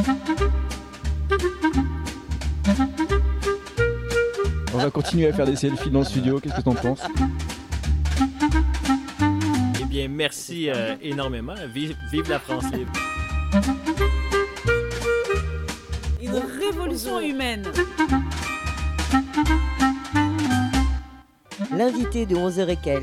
On va continuer à faire des selfies dans le studio, qu'est-ce que t'en penses? Eh bien, merci énormément. Vive la France libre. Une révolution humaine. L'invité de 11h et quelques.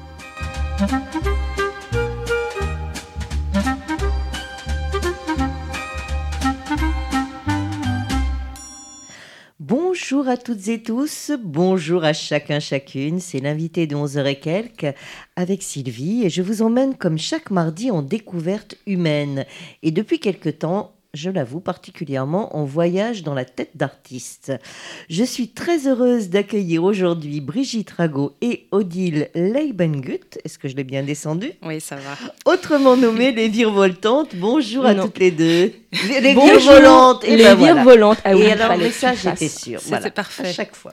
Bonjour à toutes et tous, bonjour à chacun, chacune. C'est l'invité de 11h et quelques avec Sylvie et je vous emmène comme chaque mardi en découverte humaine. Et depuis quelque temps, je l'avoue particulièrement, en voyage dans la tête d'artiste. Je suis très heureuse d'accueillir aujourd'hui Brigitte Ragot et Odile Leibengut. Est-ce que je l'ai bien descendu? Oui, ça va. Autrement nommées les virevoltantes. Bonjour à toutes les deux. Les Bonjour, virevolantes. Et les virevolantes. Ah oui, et alors, mais ça, j'étais sûre. C'était voilà, parfait. à chaque fois.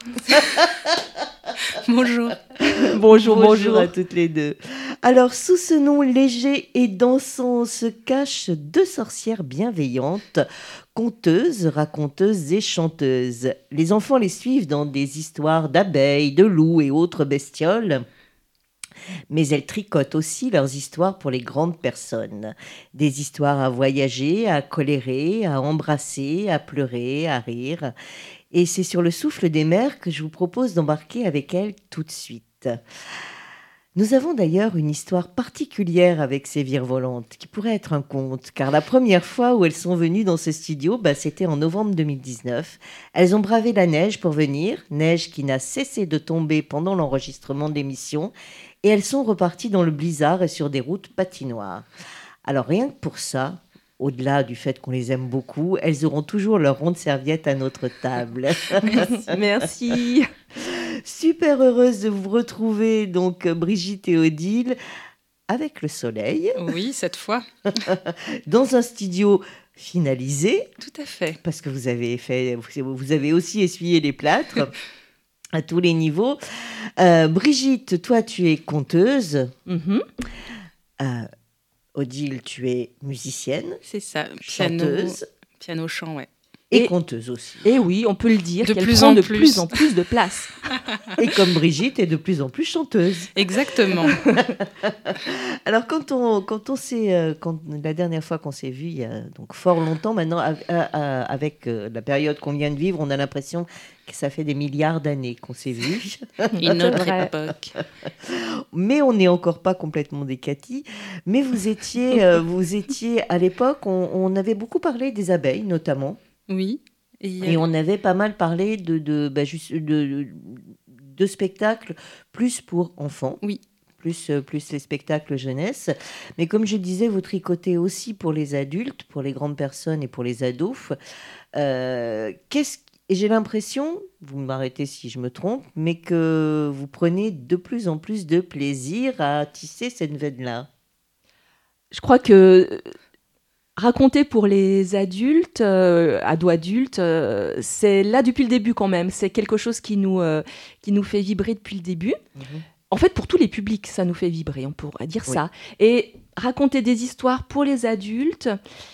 Bonjour. Bonjour à toutes les deux. Alors, sous ce nom léger et dansant se cachent deux sorcières bienveillantes, conteuses, raconteuses et chanteuses. Les enfants les suivent dans des histoires d'abeilles, de loups et autres bestioles. Mais elles tricotent aussi leurs histoires pour les grandes personnes. Des histoires à voyager, à colérer, à embrasser, à pleurer, à rire. Et c'est sur le souffle des mers que je vous propose d'embarquer avec elles tout de suite. Nous avons d'ailleurs une histoire particulière avec ces virevolantes, qui pourrait être un conte, car la première fois où elles sont venues dans ce studio, c'était en novembre 2019. Elles ont bravé la neige pour venir, neige qui n'a cessé de tomber pendant l'enregistrement de l'émission, et elles sont reparties dans le blizzard et sur des routes patinoires. Alors rien que pour ça, au-delà du fait qu'on les aime beaucoup, elles auront toujours leur ronde serviette à notre table. Merci. Super heureuse de vous retrouver, donc Brigitte et Odile, avec le soleil. Oui, cette fois. Dans un studio finalisé. Tout à fait. Parce que vous avez aussi essuyé les plâtres à tous les niveaux. Brigitte, toi, tu es conteuse. Mm-hmm. Odile, tu es musicienne. C'est ça. Chanteuse. Piano-chant, ouais. Et conteuse aussi. Et oui, on peut le dire, qu'elle plus prend en de plus. plus en plus de place. Et comme Brigitte est de plus en plus chanteuse. Exactement. Alors quand la dernière fois qu'on s'est vu, il y a donc fort longtemps maintenant, avec la période qu'on vient de vivre, on a l'impression que ça fait des milliards d'années qu'on s'est vu. Une autre époque. Mais on n'est encore pas complètement des Cathy. Mais vous étiez à l'époque, on avait beaucoup parlé des abeilles notamment. Oui. Et on avait pas mal parlé de spectacles plus pour enfants. Oui. Plus les spectacles jeunesse. Mais comme je disais, vous tricotez aussi pour les adultes, pour les grandes personnes et pour les ados. Et j'ai l'impression, vous m'arrêtez si je me trompe, mais que vous prenez de plus en plus de plaisir à tisser cette veine-là. Je crois que raconter pour les adultes, ados-adultes, c'est là depuis le début quand même. C'est quelque chose qui nous fait vibrer depuis le début. Mmh. En fait, pour tous les publics, ça nous fait vibrer, on pourrait dire ça. Et raconter des histoires pour les adultes,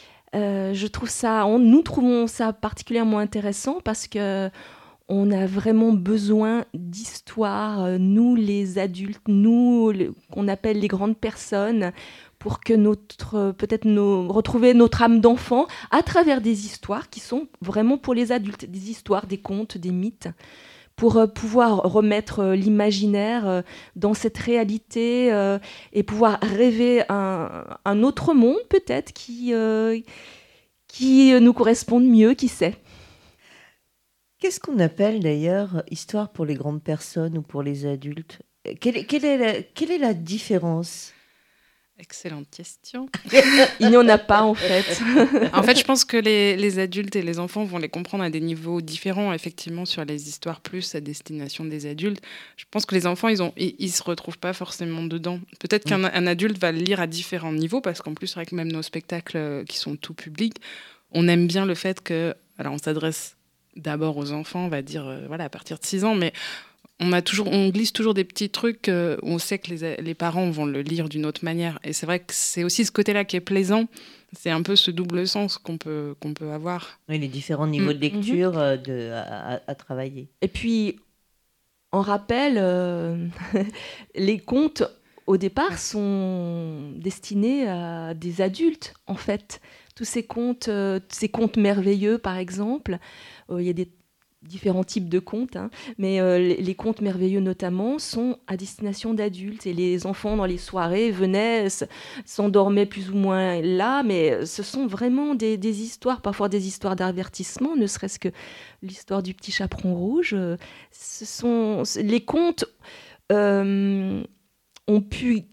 nous trouvons ça particulièrement intéressant parce que on a vraiment besoin d'histoires, nous les adultes, qu'on appelle les grandes personnes, pour que retrouver notre âme d'enfant à travers des histoires qui sont vraiment pour les adultes, des histoires, des contes, des mythes, pour pouvoir remettre l'imaginaire dans cette réalité et pouvoir rêver un autre monde peut-être qui nous corresponde mieux, qui sait. Qu'est-ce qu'on appelle d'ailleurs histoire pour les grandes personnes ou pour les adultes? Quelle est la différence? Excellente question. Il n'y en a pas en fait. En fait, je pense que les adultes et les enfants vont les comprendre à des niveaux différents, effectivement, sur les histoires plus à destination des adultes. Je pense que les enfants, ils se retrouvent pas forcément dedans. Peut-être qu'un adulte va le lire à différents niveaux, parce qu'en plus, avec même nos spectacles qui sont tout publics, on aime bien le fait que, alors on s'adresse d'abord aux enfants, on va dire, à partir de 6 ans, mais on glisse toujours des petits trucs où on sait que les parents vont le lire d'une autre manière. Et c'est vrai que c'est aussi ce côté-là qui est plaisant. C'est un peu ce double sens qu'on peut avoir. Oui, les différents niveaux de lecture à travailler. Et puis, en rappel, les contes, au départ, sont destinés à des adultes, en fait. Tous ces contes merveilleux, par exemple, il y a des différents types de contes, hein, mais les contes merveilleux notamment sont à destination d'adultes, et les enfants dans les soirées venaient, s'endormaient plus ou moins là, mais ce sont vraiment des histoires, parfois des histoires d'avertissement, ne serait-ce que l'histoire du petit chaperon rouge. Les contes ont pu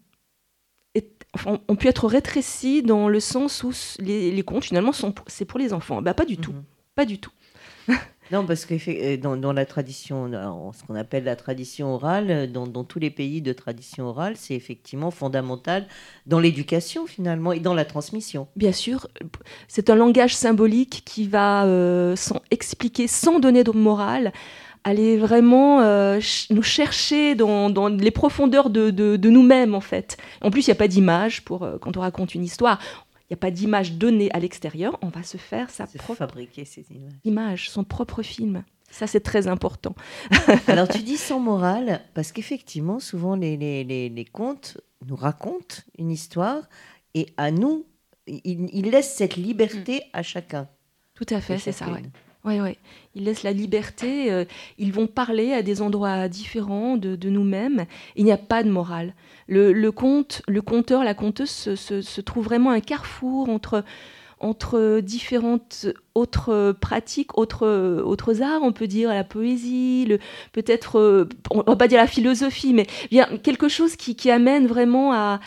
être rétrécis dans le sens où les contes finalement c'est pour les enfants. Pas du tout, pas du tout. Non, parce que dans la tradition, ce qu'on appelle la tradition orale, dans tous les pays de tradition orale, c'est effectivement fondamental dans l'éducation finalement et dans la transmission. Bien sûr, c'est un langage symbolique qui va expliquer, sans donner de morale, aller vraiment nous chercher dans les profondeurs de nous-mêmes en fait. En plus, il n'y a pas d'image quand on raconte une histoire. Il n'y a pas d'image donnée à l'extérieur, on va se faire fabriquer ces images, son propre film. Ça, c'est très important. Alors, tu dis sans morale, parce qu'effectivement, souvent, les contes nous racontent une histoire, et à nous, ils laissent cette liberté à chacun. Tout à fait, c'est ça, oui. Oui. Ils laissent la liberté, ils vont parler à des endroits différents de nous-mêmes. Il n'y a pas de morale. Le conteur, la conteuse se trouve vraiment un carrefour entre différentes autres pratiques, autres arts, on peut dire la poésie, peut-être, on ne va pas dire la philosophie, mais bien quelque chose qui amène vraiment à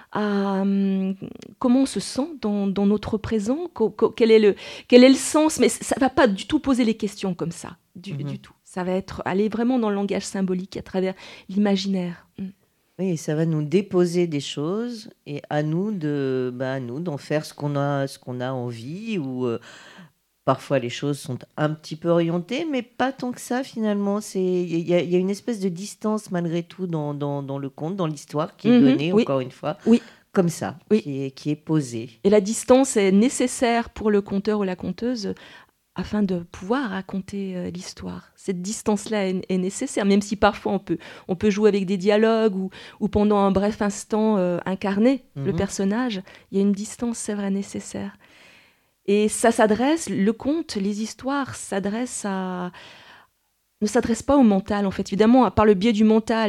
comment on se sent dans notre présent, quel est le sens, mais ça ne va pas du tout poser les questions comme ça, du tout. Ça va aller vraiment dans le langage symbolique à travers l'imaginaire. Oui, ça va nous déposer des choses et à nous d'en faire ce qu'on a envie, ou parfois les choses sont un petit peu orientées, mais pas tant que ça finalement. Il y a une espèce de distance malgré tout dans le conte, dans l'histoire qui est donnée, encore une fois, comme ça, qui est posée. Et la distance est nécessaire pour le conteur ou la conteuse afin de pouvoir raconter l'histoire. Cette distance-là est nécessaire, même si parfois on peut jouer avec des dialogues ou pendant un bref instant incarner le personnage. Il y a une distance, c'est vrai, nécessaire. Et ça le conte, les histoires ne s'adressent pas au mental, en fait. Évidemment, par le biais du mental,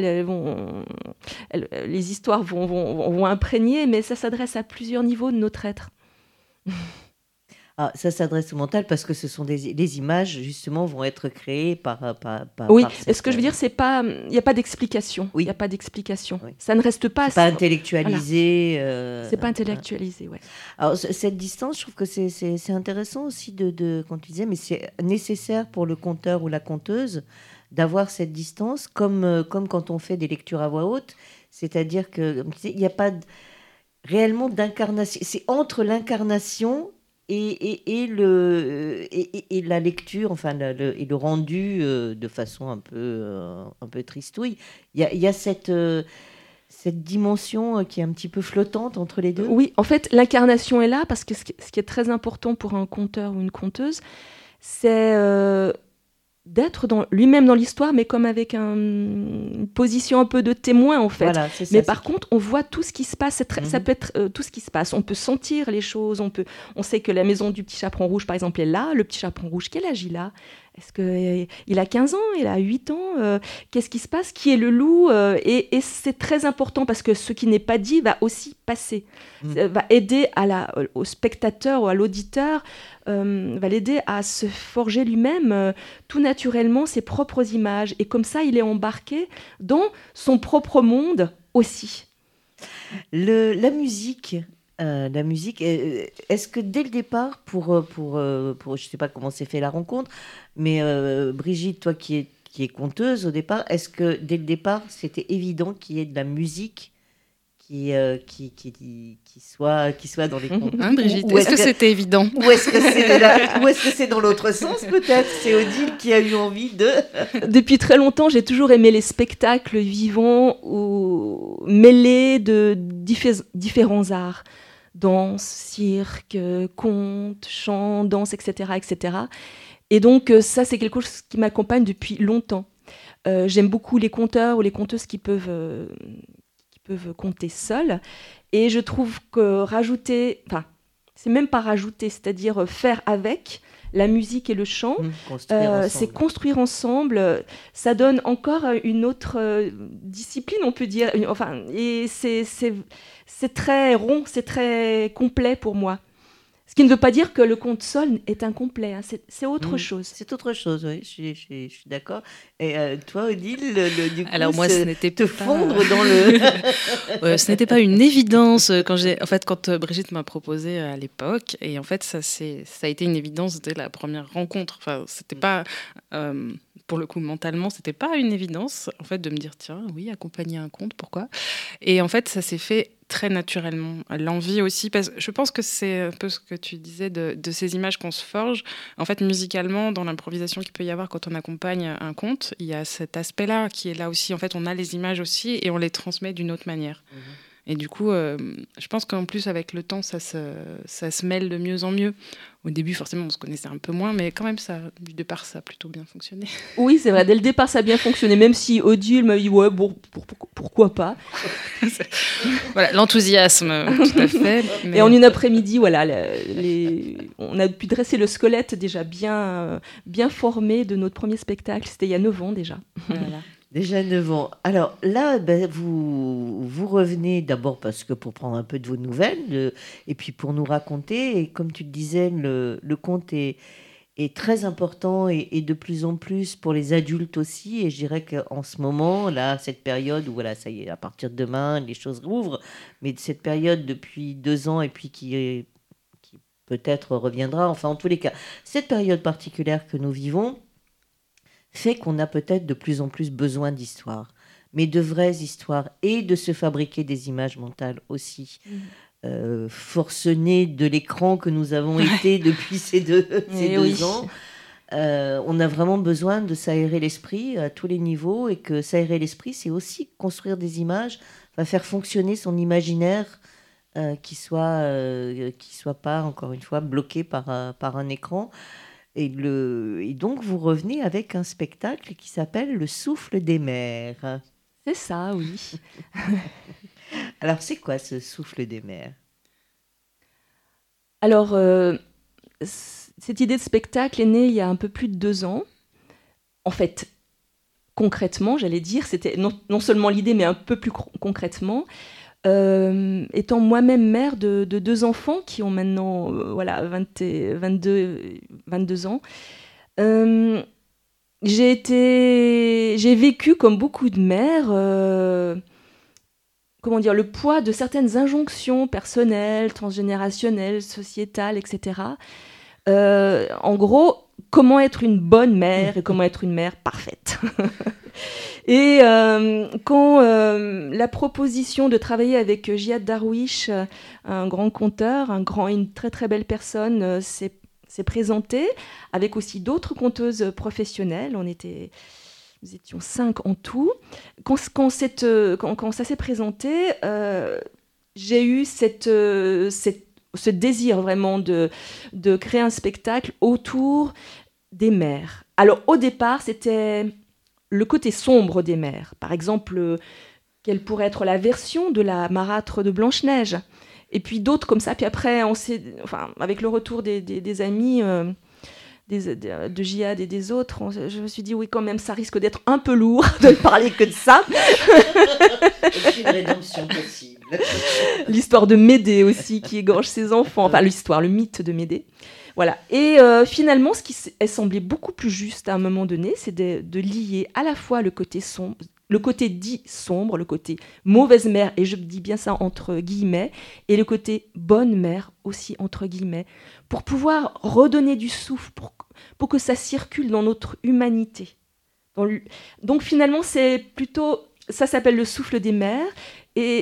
les histoires vont imprégner, mais ça s'adresse à plusieurs niveaux de notre être. Ah, ça s'adresse au mental parce que ce sont les images, justement, vont être créées par oui, par ce que je veux dire, il n'y a pas d'explication. Oui. Il n'y a pas d'explication. Oui. Ça ne reste pas... C'est pas intellectualisé. Voilà. C'est pas intellectualisé, ouais. Alors, cette distance, je trouve que c'est intéressant aussi quand tu disais, mais c'est nécessaire pour le conteur ou la conteuse d'avoir cette distance, comme quand on fait des lectures à voix haute. C'est-à-dire qu'il n'y a pas réellement d'incarnation. C'est entre l'incarnation et la lecture, et le rendu de façon un peu tristouille. Il y a cette dimension qui est un petit peu flottante entre les deux. Oui, en fait, l'incarnation est là parce que ce qui est très important pour un conteur ou une conteuse, c'est d'être lui-même dans l'histoire, mais comme avec une position un peu de témoin, en fait. Voilà, c'est ça, mais par contre, on voit tout ce qui se passe. Ça peut être tout ce qui se passe. On peut sentir les choses. On sait que la maison du petit chaperon rouge, par exemple, est là. Le petit chaperon rouge, quel âge il a ? Est-ce qu'il a 15 ans ? Il a 8 ans ? Qu'est-ce qui se passe ? Qui est le loup ? Et c'est très important parce que ce qui n'est pas dit va aussi passer. Va aider au spectateur ou à l'auditeur, va l'aider à se forger lui-même tout naturellement ses propres images. Et comme ça, il est embarqué dans son propre monde aussi. La musique... est-ce que dès le départ, pour je ne sais pas comment s'est fait la rencontre, mais Brigitte, toi qui es conteuse au départ, est-ce que dès le départ, c'était évident qu'il y ait de la musique qui soit dans les contes. Hein, Brigitte, Ou est-ce que c'était évident? Ou est-ce que c'est dans l'autre sens, peut-être? C'est Odile qui a eu envie de... Depuis très longtemps, j'ai toujours aimé les spectacles vivants ou mêlés de différents arts. Danse, cirque, conte, chant, danse, etc., etc. Et donc, ça, c'est quelque chose qui m'accompagne depuis longtemps. J'aime beaucoup les conteurs ou les conteuses qui peuvent conter seuls. Et je trouve que c'est même pas rajouter, c'est-à-dire faire avec la musique et le chant, c'est construire ensemble. Ça donne encore une autre discipline, on peut dire. Et c'est très rond, c'est très complet pour moi. Ce qui ne veut pas dire que le conte seul est incomplet, hein. C'est autre chose. C'est autre chose, oui, je suis d'accord. Et toi, Odile, du coup, alors moi, ce n'était te pas... fondre dans le... ce n'était pas une évidence quand Brigitte m'a proposé à l'époque, et en fait, ça a été une évidence dès la première rencontre. Enfin, c'était pas... pour le coup, mentalement, c'était pas une évidence, en fait, de me dire, tiens, oui, accompagner un conte, pourquoi? Et en fait, ça s'est fait très naturellement. L'envie aussi, parce que je pense que c'est un peu ce que tu disais de ces images qu'on se forge. En fait, musicalement, dans l'improvisation qu'il peut y avoir quand on accompagne un conte, il y a cet aspect-là qui est là aussi. En fait, on a les images aussi et on les transmet d'une autre manière. Et du coup, je pense qu'en plus, avec le temps, ça se mêle de mieux en mieux. Au début, forcément, on se connaissait un peu moins, mais quand même, du départ, ça a plutôt bien fonctionné. Oui, c'est vrai. Dès le départ, ça a bien fonctionné, même si Odile m'a dit « ouais, bon, pourquoi pas ?» Voilà, l'enthousiasme, tout à fait. Mais... Et en une après-midi, voilà, on a pu dresser le squelette déjà bien formé de notre premier spectacle. C'était il y a 9 ans déjà. Voilà. Déjà 9 ans. Alors là, vous revenez d'abord parce que pour prendre un peu de vos nouvelles, et puis pour nous raconter, et comme tu le disais, le conte est très important et de plus en plus pour les adultes aussi. Et je dirais qu'en ce moment, là, cette période où, voilà, ça y est, à partir de demain, les choses rouvrent, mais cette période depuis 2 ans et puis qui peut-être reviendra, enfin en tous les cas, cette période particulière que nous vivons, fait qu'on a peut-être de plus en plus besoin d'histoires, mais de vraies histoires, et de se fabriquer des images mentales aussi. Forcenés de l'écran que nous avons été depuis ces deux ans, on a vraiment besoin de s'aérer l'esprit à tous les niveaux, et que s'aérer l'esprit, c'est aussi construire des images, faire fonctionner son imaginaire qui soit pas, encore une fois, bloqué par un écran. Et donc, vous revenez avec un spectacle qui s'appelle Le Souffle des mers. C'est ça, oui. Alors, c'est quoi ce Souffle des mers? Alors, cette idée de spectacle est née il y a un peu plus de 2 ans. En fait, concrètement, j'allais dire, c'était non seulement l'idée, mais un peu plus concrètement. Étant moi-même mère de 2 enfants qui ont maintenant 22 ans, j'ai vécu comme beaucoup de mères, le poids de certaines injonctions personnelles, transgénérationnelles, sociétales, etc. En gros, comment être une bonne mère et comment être une mère parfaite. Et quand la proposition de travailler avec Jihad Darwish, un grand conteur, une très très belle personne, s'est présentée, avec aussi d'autres conteuses professionnelles, nous étions 5 en tout. Quand ça s'est présenté, j'ai eu ce désir vraiment de créer un spectacle autour des mères. Alors au départ, c'était le côté sombre des mères. Par exemple, quelle pourrait être la version de la marâtre de Blanche-Neige. Et puis d'autres comme ça. Puis après, avec le retour des amis de Jihad et des autres, je me suis dit, oui, quand même, ça risque d'être un peu lourd de ne parler que de ça. Aucune rédemption possible. L'histoire de Médée aussi, qui égorge ses enfants. Enfin, le mythe de Médée. Voilà. Et finalement, ce qui est semblé beaucoup plus juste à un moment donné, c'est de lier à la fois le côté sombre, le côté dit sombre, le côté mauvaise mère, et je dis bien ça entre guillemets, et le côté bonne mère aussi entre guillemets, pour pouvoir redonner du souffle, pour que ça circule dans notre humanité. Donc finalement, c'est plutôt, ça s'appelle le souffle des mères, et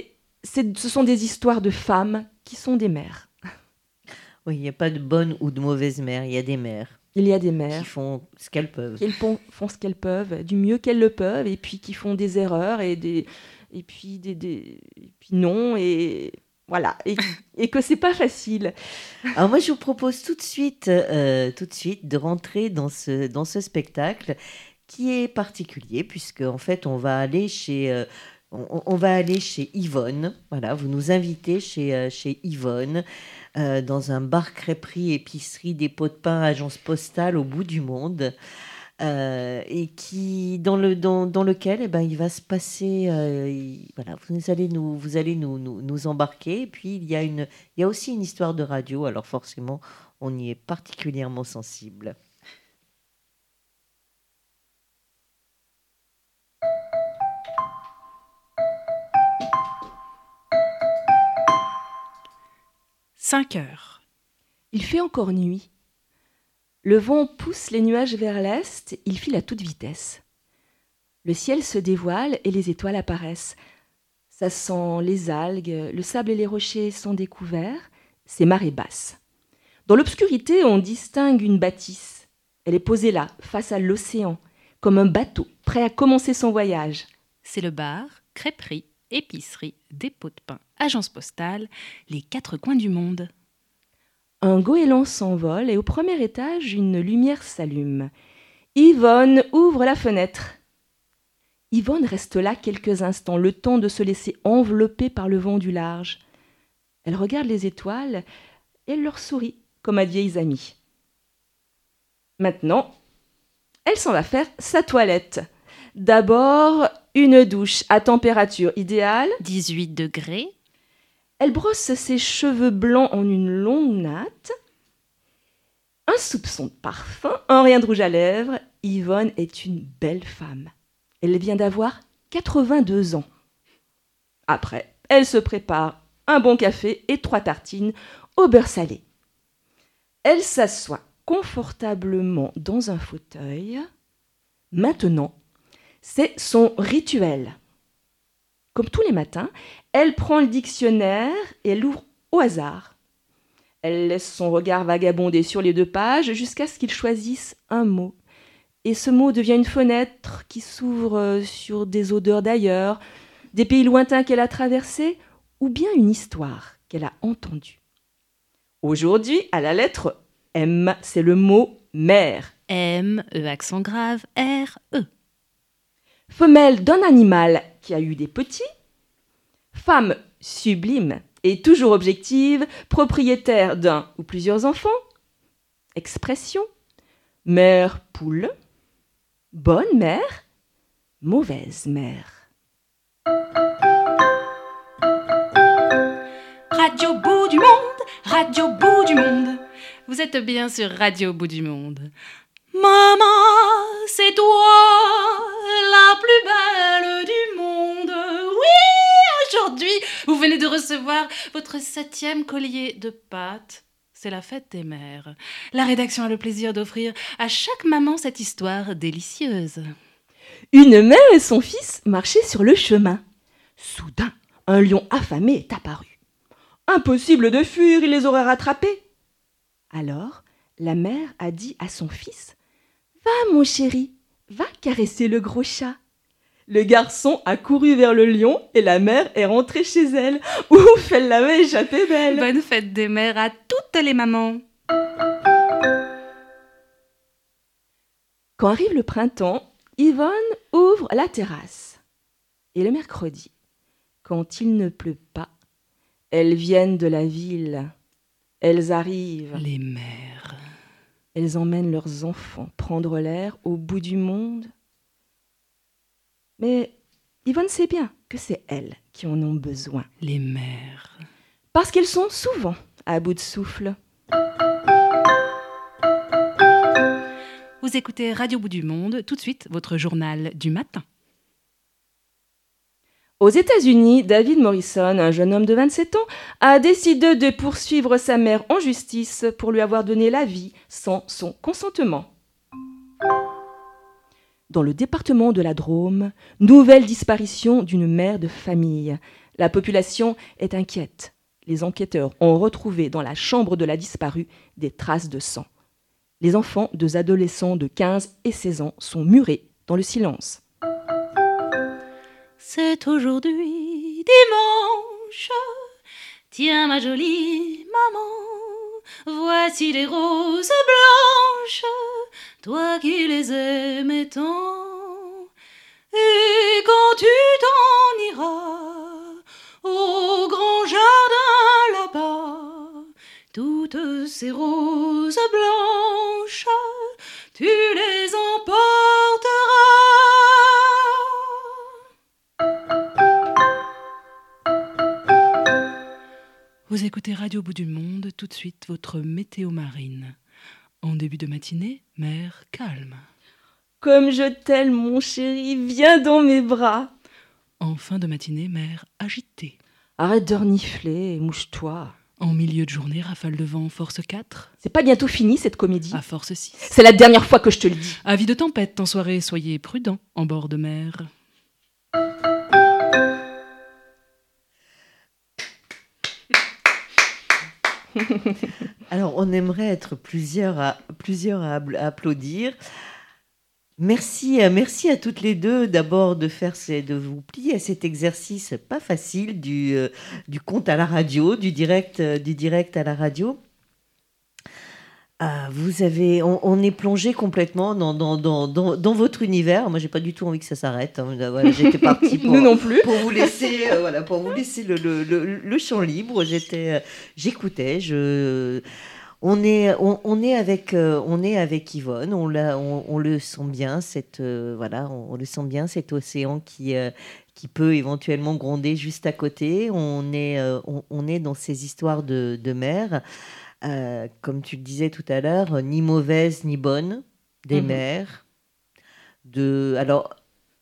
ce sont des histoires de femmes qui sont des mères. Oui, il n'y a pas de bonne ou de mauvaise mère, il y a des mères. Il y a des mères qui font ce qu'elles peuvent. Qui font ce qu'elles peuvent, du mieux qu'elles le peuvent, et puis qui font des erreurs, et puis non, et voilà, et que c'est pas facile. Alors moi, je vous propose tout de suite de rentrer dans ce spectacle qui est particulier, puisque en fait, on va aller chez Yvonne. Voilà, vous nous invitez chez Yvonne. Dans un bar crêperie, épicerie, dépôt de pain, agence postale au bout du monde, et dans lequel il va se passer, voilà, vous allez nous embarquer, et puis il y a aussi une histoire de radio, alors forcément on y est particulièrement sensible. « 5 heures. Il fait encore nuit. Le vent pousse les nuages vers l'est, il file à toute vitesse. Le ciel se dévoile et les étoiles apparaissent. Ça sent les algues, le sable et les rochers sont découverts, c'est marée basse. Dans l'obscurité, on distingue une bâtisse. Elle est posée là, face à l'océan, comme un bateau, prêt à commencer son voyage. C'est le bar, crêperie, épicerie, dépôt de pain, agence postale, les 4 coins du monde. Un goéland s'envole et au premier étage, une lumière s'allume. Yvonne ouvre la fenêtre. Yvonne reste là quelques instants, le temps de se laisser envelopper par le vent du large. Elle regarde les étoiles et elle leur sourit, comme à de vieilles amies. Maintenant, elle s'en va faire sa toilette. D'abord, une douche à température idéale. 18 degrés. Elle brosse ses cheveux blancs en une longue natte. Un soupçon de parfum, un rien de rouge à lèvres. Yvonne est une belle femme. Elle vient d'avoir 82 ans. Après, elle se prépare un bon café et 3 tartines au beurre salé. Elle s'assoit confortablement dans un fauteuil. Maintenant, c'est son rituel. Comme tous les matins, elle prend le dictionnaire et elle l'ouvre au hasard. Elle laisse son regard vagabonder sur les 2 pages jusqu'à ce qu'il choisisse un mot. Et ce mot devient une fenêtre qui s'ouvre sur des odeurs d'ailleurs, des pays lointains qu'elle a traversés, ou bien une histoire qu'elle a entendue. Aujourd'hui, à la lettre M, c'est le mot mère. M, E accent grave, R, E. Femelle d'un animal qui a eu des petits. Femme sublime et toujours objective, propriétaire d'un ou plusieurs enfants. Expression. Mère poule. Bonne mère. Mauvaise mère. Radio bout du monde, radio bout du monde. Vous êtes bien sur Radio Bout du Monde. Maman, c'est toi, la plus belle du monde. Oui, aujourd'hui, vous venez de recevoir votre 7e collier de pâtes. C'est la fête des mères. La rédaction a le plaisir d'offrir à chaque maman cette histoire délicieuse. Une mère et son fils marchaient sur le chemin. Soudain, un lion affamé est apparu. Impossible de fuir, il les aurait rattrapés. Alors, la mère a dit à son fils: « Va, mon chéri, va caresser le gros chat. » Le garçon a couru vers le lion et la mère est rentrée chez elle. Ouf, elle l'avait échappé belle. Bonne fête des mères à toutes les mamans. Quand arrive le printemps, Yvonne ouvre la terrasse. Et le mercredi, quand il ne pleut pas, elles viennent de la ville. Elles arrivent. Les mères. Elles emmènent leurs enfants prendre l'air au bout du monde. Mais Yvonne sait bien que c'est elles qui en ont besoin. Les mères. Parce qu'elles sont souvent à bout de souffle. Vous écoutez Radio Bout du Monde, tout de suite votre journal du matin. Aux États-Unis, David Morrison, un jeune homme de 27 ans, a décidé de poursuivre sa mère en justice pour lui avoir donné la vie sans son consentement. Dans le département de la Drôme, nouvelle disparition d'une mère de famille. La population est inquiète. Les enquêteurs ont retrouvé dans la chambre de la disparue des traces de sang. Les enfants, 2 adolescents de 15 et 16 ans, sont murés dans le silence. C'est aujourd'hui dimanche. Tiens ma jolie maman, voici les roses blanches, toi qui les aimais tant. Et quand tu t'en iras au grand jardin là-bas, toutes ces roses blanches, tu les emporteras. Vous écoutez Radio Bout du Monde, tout de suite votre météo marine. En début de matinée, mer calme. Comme je t'aime, mon chéri, viens dans mes bras. En fin de matinée, mer agitée. Arrête de renifler, mouche-toi. En milieu de journée, rafale de vent force 4. C'est pas bientôt fini cette comédie? À force 6. C'est la dernière fois que je te le dis. Avis de tempête en soirée, soyez prudents en bord de mer. Alors, on aimerait être plusieurs à applaudir. Merci à toutes les deux d'abord de vous plier à cet exercice pas facile du conte à la radio, du direct à la radio. On est plongé complètement dans votre univers. Moi, j'ai pas du tout envie que ça s'arrête. Voilà, j'étais partie Nous non plus. pour vous laisser, le champ libre. J'écoutais. On est avec Yvonne. On le sent bien on le sent bien cet océan qui peut éventuellement gronder juste à côté. On est dans ces histoires de mer. Comme tu le disais tout à l'heure, ni mauvaise ni bonne, des mers. Alors,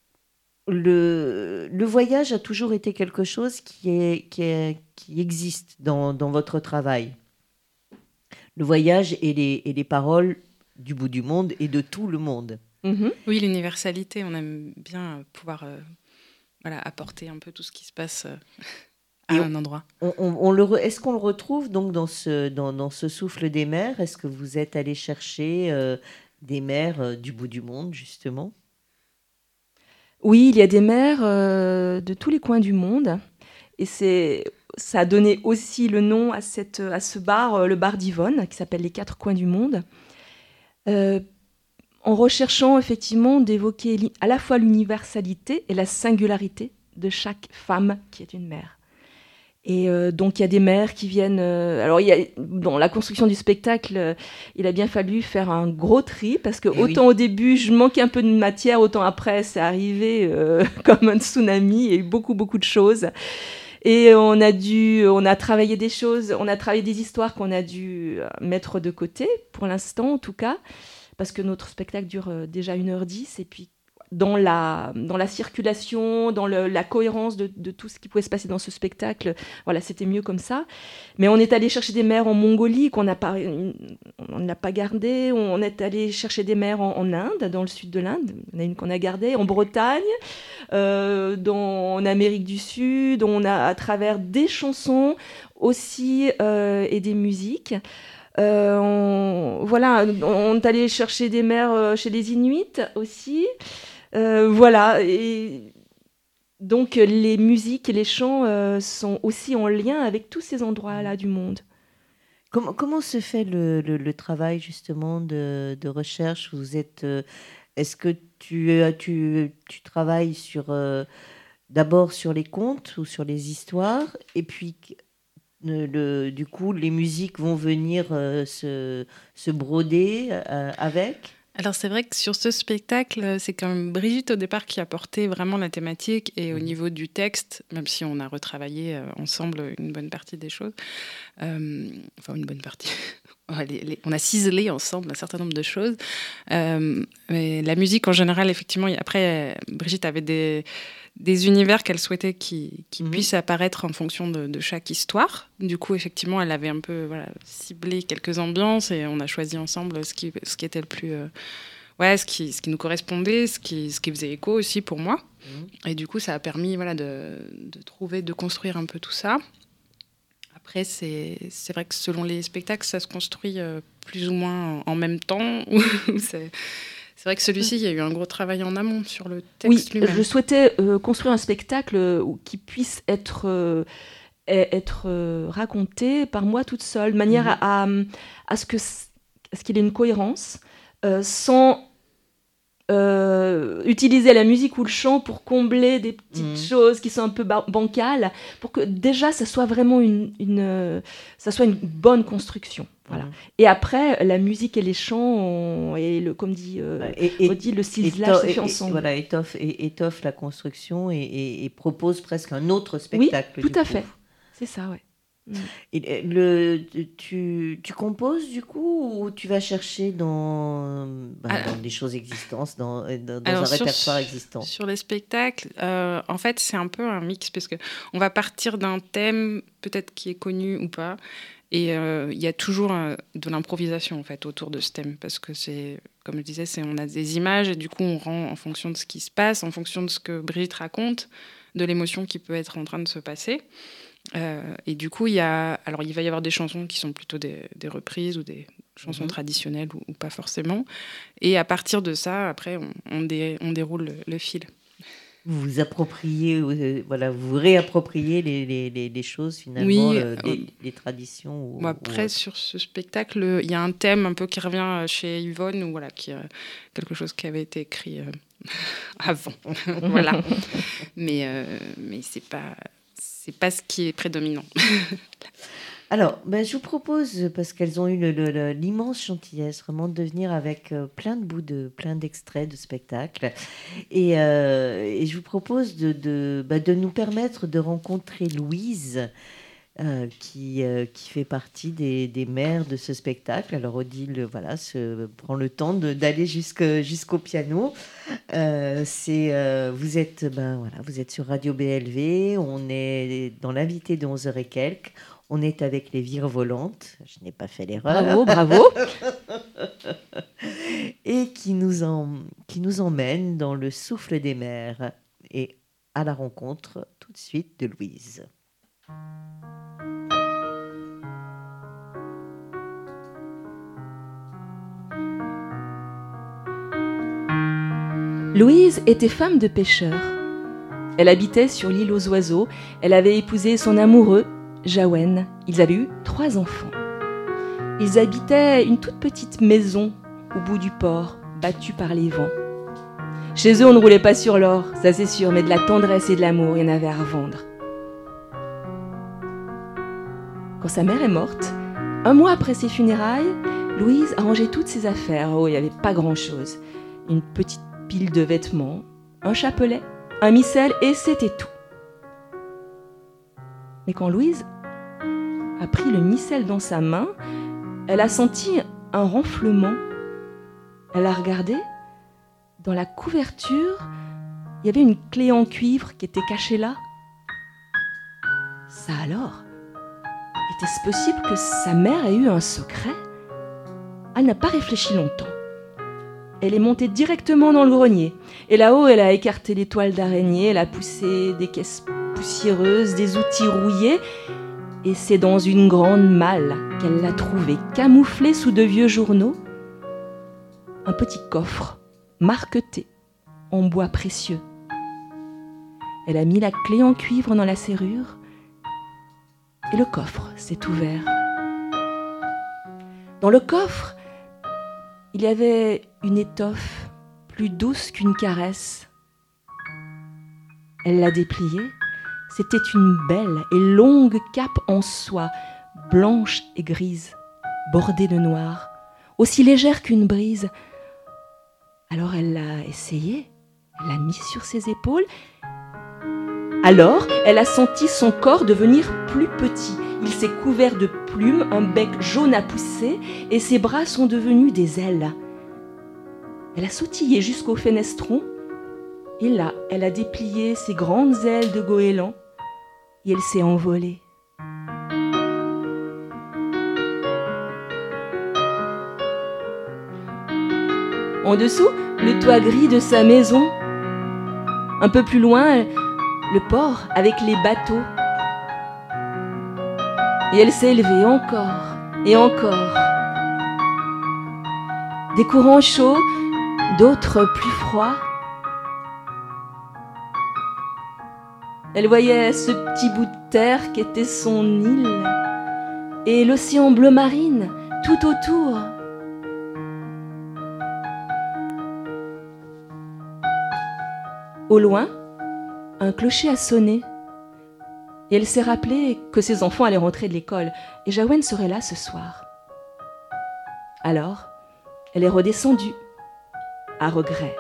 le voyage a toujours été quelque chose qui existe dans votre travail. Le voyage et les paroles du bout du monde et de tout le monde. Oui, l'universalité, on aime bien pouvoir apporter un peu tout ce qui se passe à un endroit. Est-ce qu'on le retrouve donc dans ce souffle des mers? Est-ce que vous êtes allé chercher des mers du bout du monde, justement? Oui, il y a des mers de tous les coins du monde. Et ça a donné aussi le nom à ce bar, le bar d'Yvonne, qui s'appelle Les 4 coins du monde. En recherchant effectivement d'évoquer à la fois l'universalité et la singularité de chaque femme qui est une mère. Et donc il y a des mères qui viennent... dans la construction du spectacle, il a bien fallu faire un gros tri, parce que autant au début, je manquais un peu de matière, autant après, c'est arrivé comme un tsunami, il y a eu beaucoup, beaucoup de choses. Et on a travaillé des choses, on a travaillé des histoires qu'on a dû mettre de côté, pour l'instant en tout cas, parce que notre spectacle dure déjà 1h10, et puis dans la circulation, dans la cohérence de tout ce qui pouvait se passer dans ce spectacle, voilà, c'était mieux comme ça. Mais on est allé chercher des mers en Mongolie on n'a pas gardé. On est allé chercher des mers en Inde, dans le sud de l'Inde. On a une qu'on a gardée, en Bretagne, en Amérique du Sud. On a, à travers des chansons aussi et des musiques. On est allé chercher des mers chez les Inuits aussi. Et donc les musiques et les chants sont aussi en lien avec tous ces endroits-là du monde. Comment se fait le travail justement de recherche? Est-ce que tu travailles d'abord sur les contes ou sur les histoires, et puis du coup les musiques vont venir se broder avec? Alors c'est vrai que sur ce spectacle, c'est quand même Brigitte au départ qui a porté vraiment la thématique, et au niveau du texte, même si on a retravaillé ensemble une bonne partie des choses, une bonne partie, on a ciselé ensemble un certain nombre de choses, mais la musique en général, effectivement, après Brigitte avait des univers qu'elle souhaitait qui puissent apparaître en fonction de chaque histoire. Du coup, effectivement, elle avait un peu ciblé quelques ambiances, et on a choisi ensemble ce qui était le plus ce qui nous correspondait, ce qui faisait écho aussi pour moi. Et du coup, ça a permis de construire un peu tout ça. Après, c'est vrai que selon les spectacles, ça se construit plus ou moins en même temps. C'est vrai que celui-ci, il y a eu un gros travail en amont sur le texte lui-même. Je souhaitais construire un spectacle qui puisse être raconté par moi toute seule, de manière à ce qu'il ait une cohérence, sans utiliser la musique ou le chant pour combler des petites choses qui sont un peu bancales, pour que déjà ça soit vraiment une bonne construction. Voilà. Et après, la musique et les chants, comme dit Odile, le ciselage se fait ensemble. Voilà, étoffe la construction et propose presque un autre spectacle. Oui, tout à fait. C'est ça, ouais. Et tu composes du coup, ou tu vas chercher dans des choses existantes, dans un répertoire existant? Sur les spectacles, en fait, c'est un peu un mix, parce qu'on va partir d'un thème peut-être qui est connu ou pas. Et il y a toujours de l'improvisation en fait autour de ce thème, parce que c'est, comme je disais, on a des images et du coup on rend en fonction de ce qui se passe, en fonction de ce que Brigitte raconte, de l'émotion qui peut être en train de se passer. Et du coup il va y avoir des chansons qui sont plutôt des reprises ou des chansons traditionnelles ou pas forcément. Et à partir de ça, après on déroule le fil. Vous vous appropriez, vous réappropriez les choses finalement, les traditions. Après, sur ce spectacle, il y a un thème un peu qui revient chez Yvonne, qui est quelque chose qui avait été écrit avant. Voilà. Mais c'est pas ce qui est prédominant. Alors, je vous propose, parce qu'elles ont eu l'immense gentillesse vraiment de venir avec plein d'extraits de spectacles, et je vous propose de nous permettre de rencontrer Louise, qui fait partie des mères de ce spectacle. Alors Odile, prend le temps d'aller jusqu'au piano. Vous êtes sur Radio BLV, on est dans l'invité de 11h et quelques. On est avec les Virevolantes, je n'ai pas fait l'erreur. Bravo. Et qui nous emmène dans le souffle des mers et à la rencontre tout de suite de Louise. Louise était femme de pêcheur. Elle habitait sur l'île aux oiseaux. Elle avait épousé son amoureux, Jaouen. Ils avaient eu 3 enfants. Ils habitaient une toute petite maison au bout du port, battue par les vents. Chez eux, on ne roulait pas sur l'or, ça c'est sûr, mais de la tendresse et de l'amour, il y en avait à revendre. Quand sa mère est morte, 1 mois après ses funérailles, Louise a rangé toutes ses affaires. Oh, il n'y avait pas grand-chose. Une petite pile de vêtements, un chapelet, un missel, et c'était tout. Mais quand Louise a pris le missel dans sa main, elle a senti un renflement. Elle a regardé. Dans la couverture, il y avait une clé en cuivre qui était cachée là. Ça alors? Était-ce possible que sa mère ait eu un secret? Elle n'a pas réfléchi longtemps. Elle est montée directement dans le grenier. Et là-haut, elle a écarté les toiles d'araignée, elle a poussé des caisses poussiéreuses, des outils rouillés. Et c'est dans une grande malle qu'elle l'a trouvé, camouflé sous de vieux journaux, un petit coffre marqueté en bois précieux. Elle a mis la clé en cuivre dans la serrure et le coffre s'est ouvert. Dans le coffre, il y avait une étoffe plus douce qu'une caresse. Elle l'a dépliée. C'était une belle et longue cape en soie, blanche et grise, bordée de noir, aussi légère qu'une brise. Alors elle l'a essayée, elle l'a mise sur ses épaules. Alors elle a senti son corps devenir plus petit. Il s'est couvert de plumes, un bec jaune a poussé et ses bras sont devenus des ailes. Elle a sautillé jusqu'au fenestron et là, elle a déplié ses grandes ailes de goéland et elle s'est envolée. En dessous, le toit gris de sa maison. Un peu plus loin, le port avec les bateaux. Et elle s'est élevée encore et encore. Des courants chauds, d'autres plus froids. Elle voyait ce petit bout de terre qu'était son île et l'océan bleu marine tout autour. Au loin, un clocher a sonné et elle s'est rappelé que ses enfants allaient rentrer de l'école et Jawen serait là ce soir. Alors, elle est redescendue, à regret.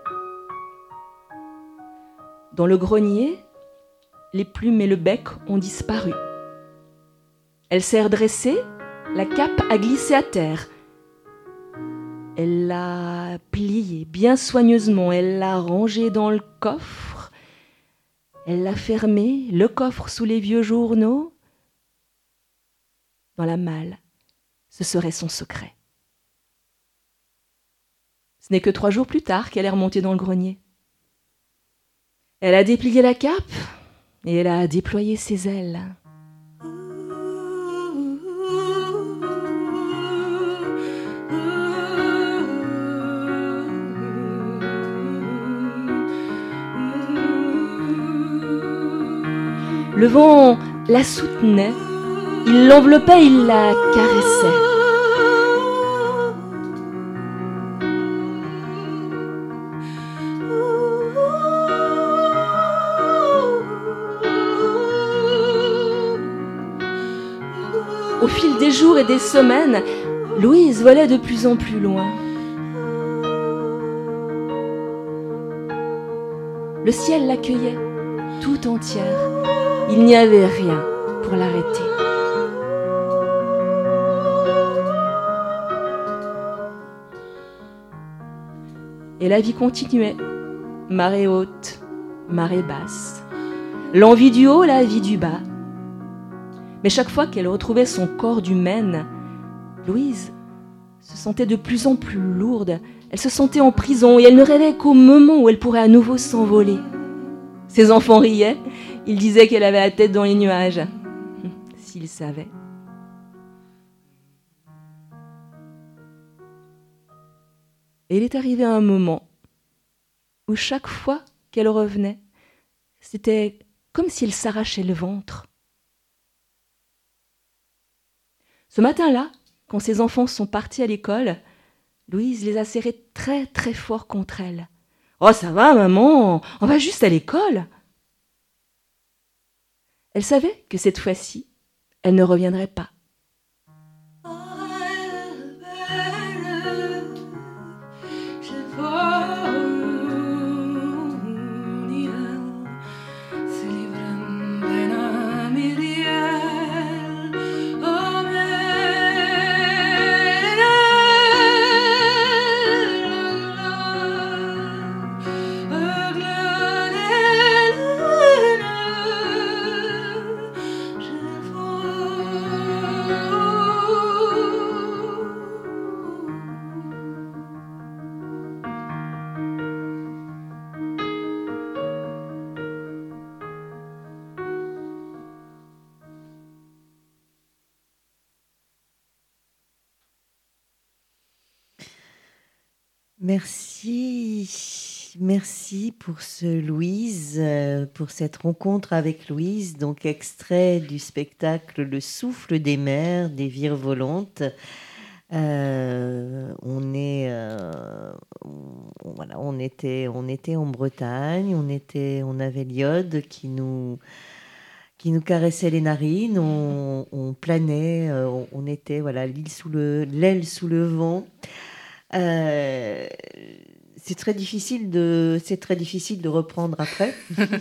Dans le grenier, les plumes et le bec ont disparu. Elle s'est redressée, la cape a glissé à terre. Elle l'a pliée bien soigneusement, elle l'a rangée dans le coffre. Elle l'a fermé, le coffre sous les vieux journaux. Dans la malle, ce serait son secret. Ce n'est que 3 jours plus tard qu'elle est remontée dans le grenier. Elle a déplié la cape et elle a déployé ses ailes. Le vent la soutenait, il l'enveloppait, il la caressait. Au fil des jours et des semaines, Louise volait de plus en plus loin. Le ciel l'accueillait tout entière. Il n'y avait rien pour l'arrêter. Et la vie continuait. Marée haute, marée basse. L'envie du haut, la vie du bas. Mais chaque fois qu'elle retrouvait son corps d'humaine, Louise se sentait de plus en plus lourde. Elle se sentait en prison et elle ne rêvait qu'au moment où elle pourrait à nouveau s'envoler. Ses enfants riaient. Ils disaient qu'elle avait la tête dans les nuages. S'ils savaient. Et il est arrivé un moment où chaque fois qu'elle revenait, c'était comme s'il s'arrachait le ventre. Ce matin-là, quand ses enfants sont partis à l'école, Louise les a serrés très très fort contre elle. « Oh, ça va, maman, on va juste à l'école !» Elle savait que cette fois-ci, elle ne reviendrait pas. Merci pour ce Louise, pour cette rencontre avec Louise, donc extrait du spectacle Le souffle des mers des Virevolantes. On était en Bretagne, on avait l'iode qui nous caressait les narines, on planait, on était l'aile sous le vent. C'est très difficile de reprendre après.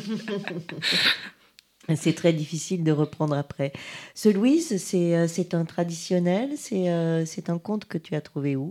C'est très difficile de reprendre après. Ce Louise, c'est un traditionnel, c'est un conte que tu as trouvé où ?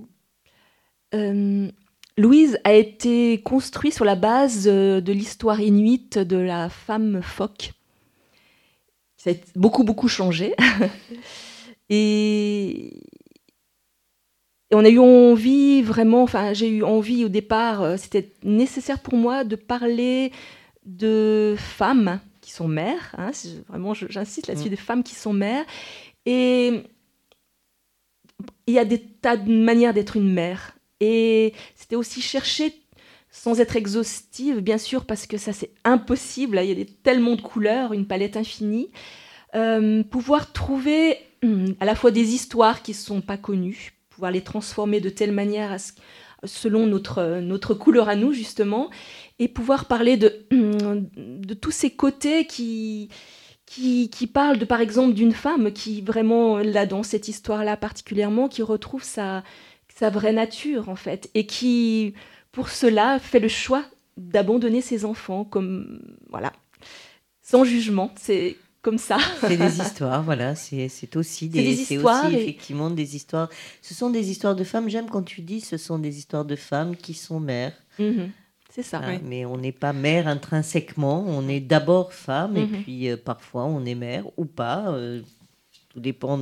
Louise a été construit sur la base de l'histoire inuite de la femme phoque. Ça a beaucoup changé. Et Et on a eu envie vraiment, enfin j'ai eu envie au départ, c'était nécessaire pour moi de parler de femmes qui sont mères, hein, vraiment j'insiste là-dessus, des femmes qui sont mères. Et il y a des tas de manières d'être une mère. Et c'était aussi chercher, sans être exhaustive, bien sûr, parce que ça c'est impossible, là, il y a tellement de couleurs, une palette infinie, pouvoir trouver à la fois des histoires qui ne sont pas connues, pouvoir les transformer de telle manière selon notre couleur à nous, justement, et pouvoir parler de tous ces côtés qui parlent, par exemple, d'une femme qui, vraiment, là, dans cette histoire-là particulièrement, qui retrouve sa vraie nature, en fait, et qui, pour cela, fait le choix d'abandonner ses enfants, comme, voilà, sans jugement, c'est comme ça. C'est des histoires, voilà, c'est aussi effectivement des histoires. Ce sont des histoires de femmes. J'aime quand tu dis ce sont des histoires de femmes qui sont mères. C'est ça. Oui. Mais on n'est pas mère intrinsèquement. On est d'abord femme et puis parfois on est mère ou pas. Tout dépend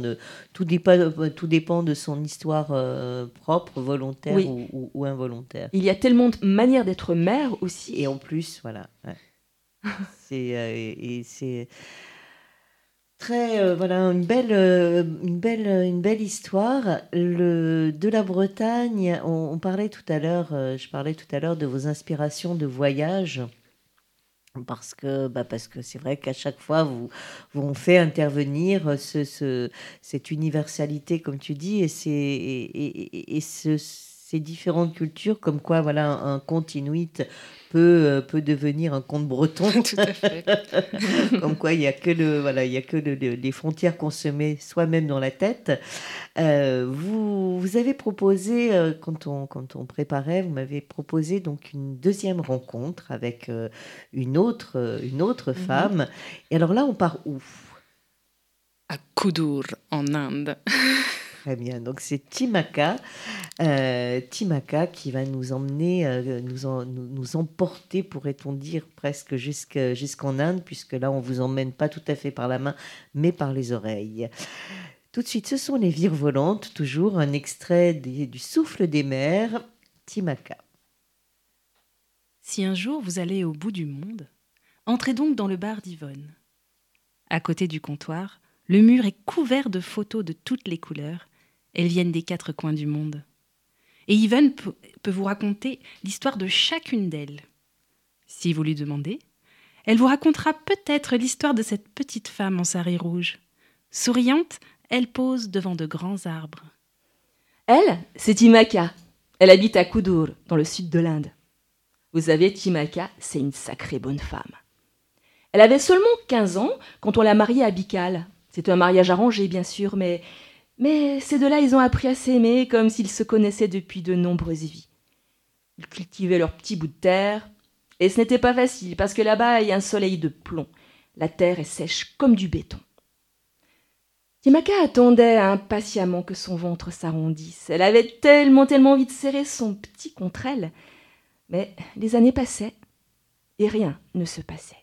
de son histoire propre, volontaire ou involontaire. Il y a tellement de manières d'être mère aussi. Et en plus, voilà. Ouais. C'est très voilà une belle histoire. De la Bretagne, on parlait tout à l'heure. Je parlais tout à l'heure de vos inspirations de voyage. Parce que c'est vrai qu'à chaque fois, vous fait intervenir cette universalité, comme tu dis, et ces différentes cultures, comme quoi voilà, un conte inuit peut devenir un conte breton. Tout à fait. Comme quoi, il n'y a que les frontières qu'on se met soi-même dans la tête. Vous avez proposé, quand on préparait, vous m'avez proposé donc une deuxième rencontre avec une autre femme. Et alors là, on part où ? À Kudur, en Inde. Très bien, donc c'est Timaka qui va nous emmener, nous emporter, pourrait-on dire, presque jusqu'en Inde, puisque là, on ne vous emmène pas tout à fait par la main, mais par les oreilles. Tout de suite, ce sont les virevolantes, toujours un extrait du Souffle des mers, Timaka. Si un jour vous allez au bout du monde, entrez donc dans le bar d'Yvonne. À côté du comptoir, le mur est couvert de photos de toutes les couleurs. Elles viennent des 4 coins du monde. Et Yvonne peut vous raconter l'histoire de chacune d'elles. Si vous lui demandez, elle vous racontera peut-être l'histoire de cette petite femme en sari rouge. Souriante, elle pose devant de grands arbres. Elle, c'est Timaka. Elle habite à Kudur, dans le sud de l'Inde. Vous savez, Timaka, c'est une sacrée bonne femme. Elle avait seulement 15 ans quand on l'a mariée à Bikal. C'était un mariage arrangé, bien sûr, mais ces deux-là, ils ont appris à s'aimer comme s'ils se connaissaient depuis de nombreuses vies. Ils cultivaient leur petit bout de terre, et ce n'était pas facile, parce que là-bas, il y a un soleil de plomb. La terre est sèche comme du béton. Timaka attendait impatiemment que son ventre s'arrondisse. Elle avait tellement envie de serrer son petit contre elle. Mais les années passaient, et rien ne se passait.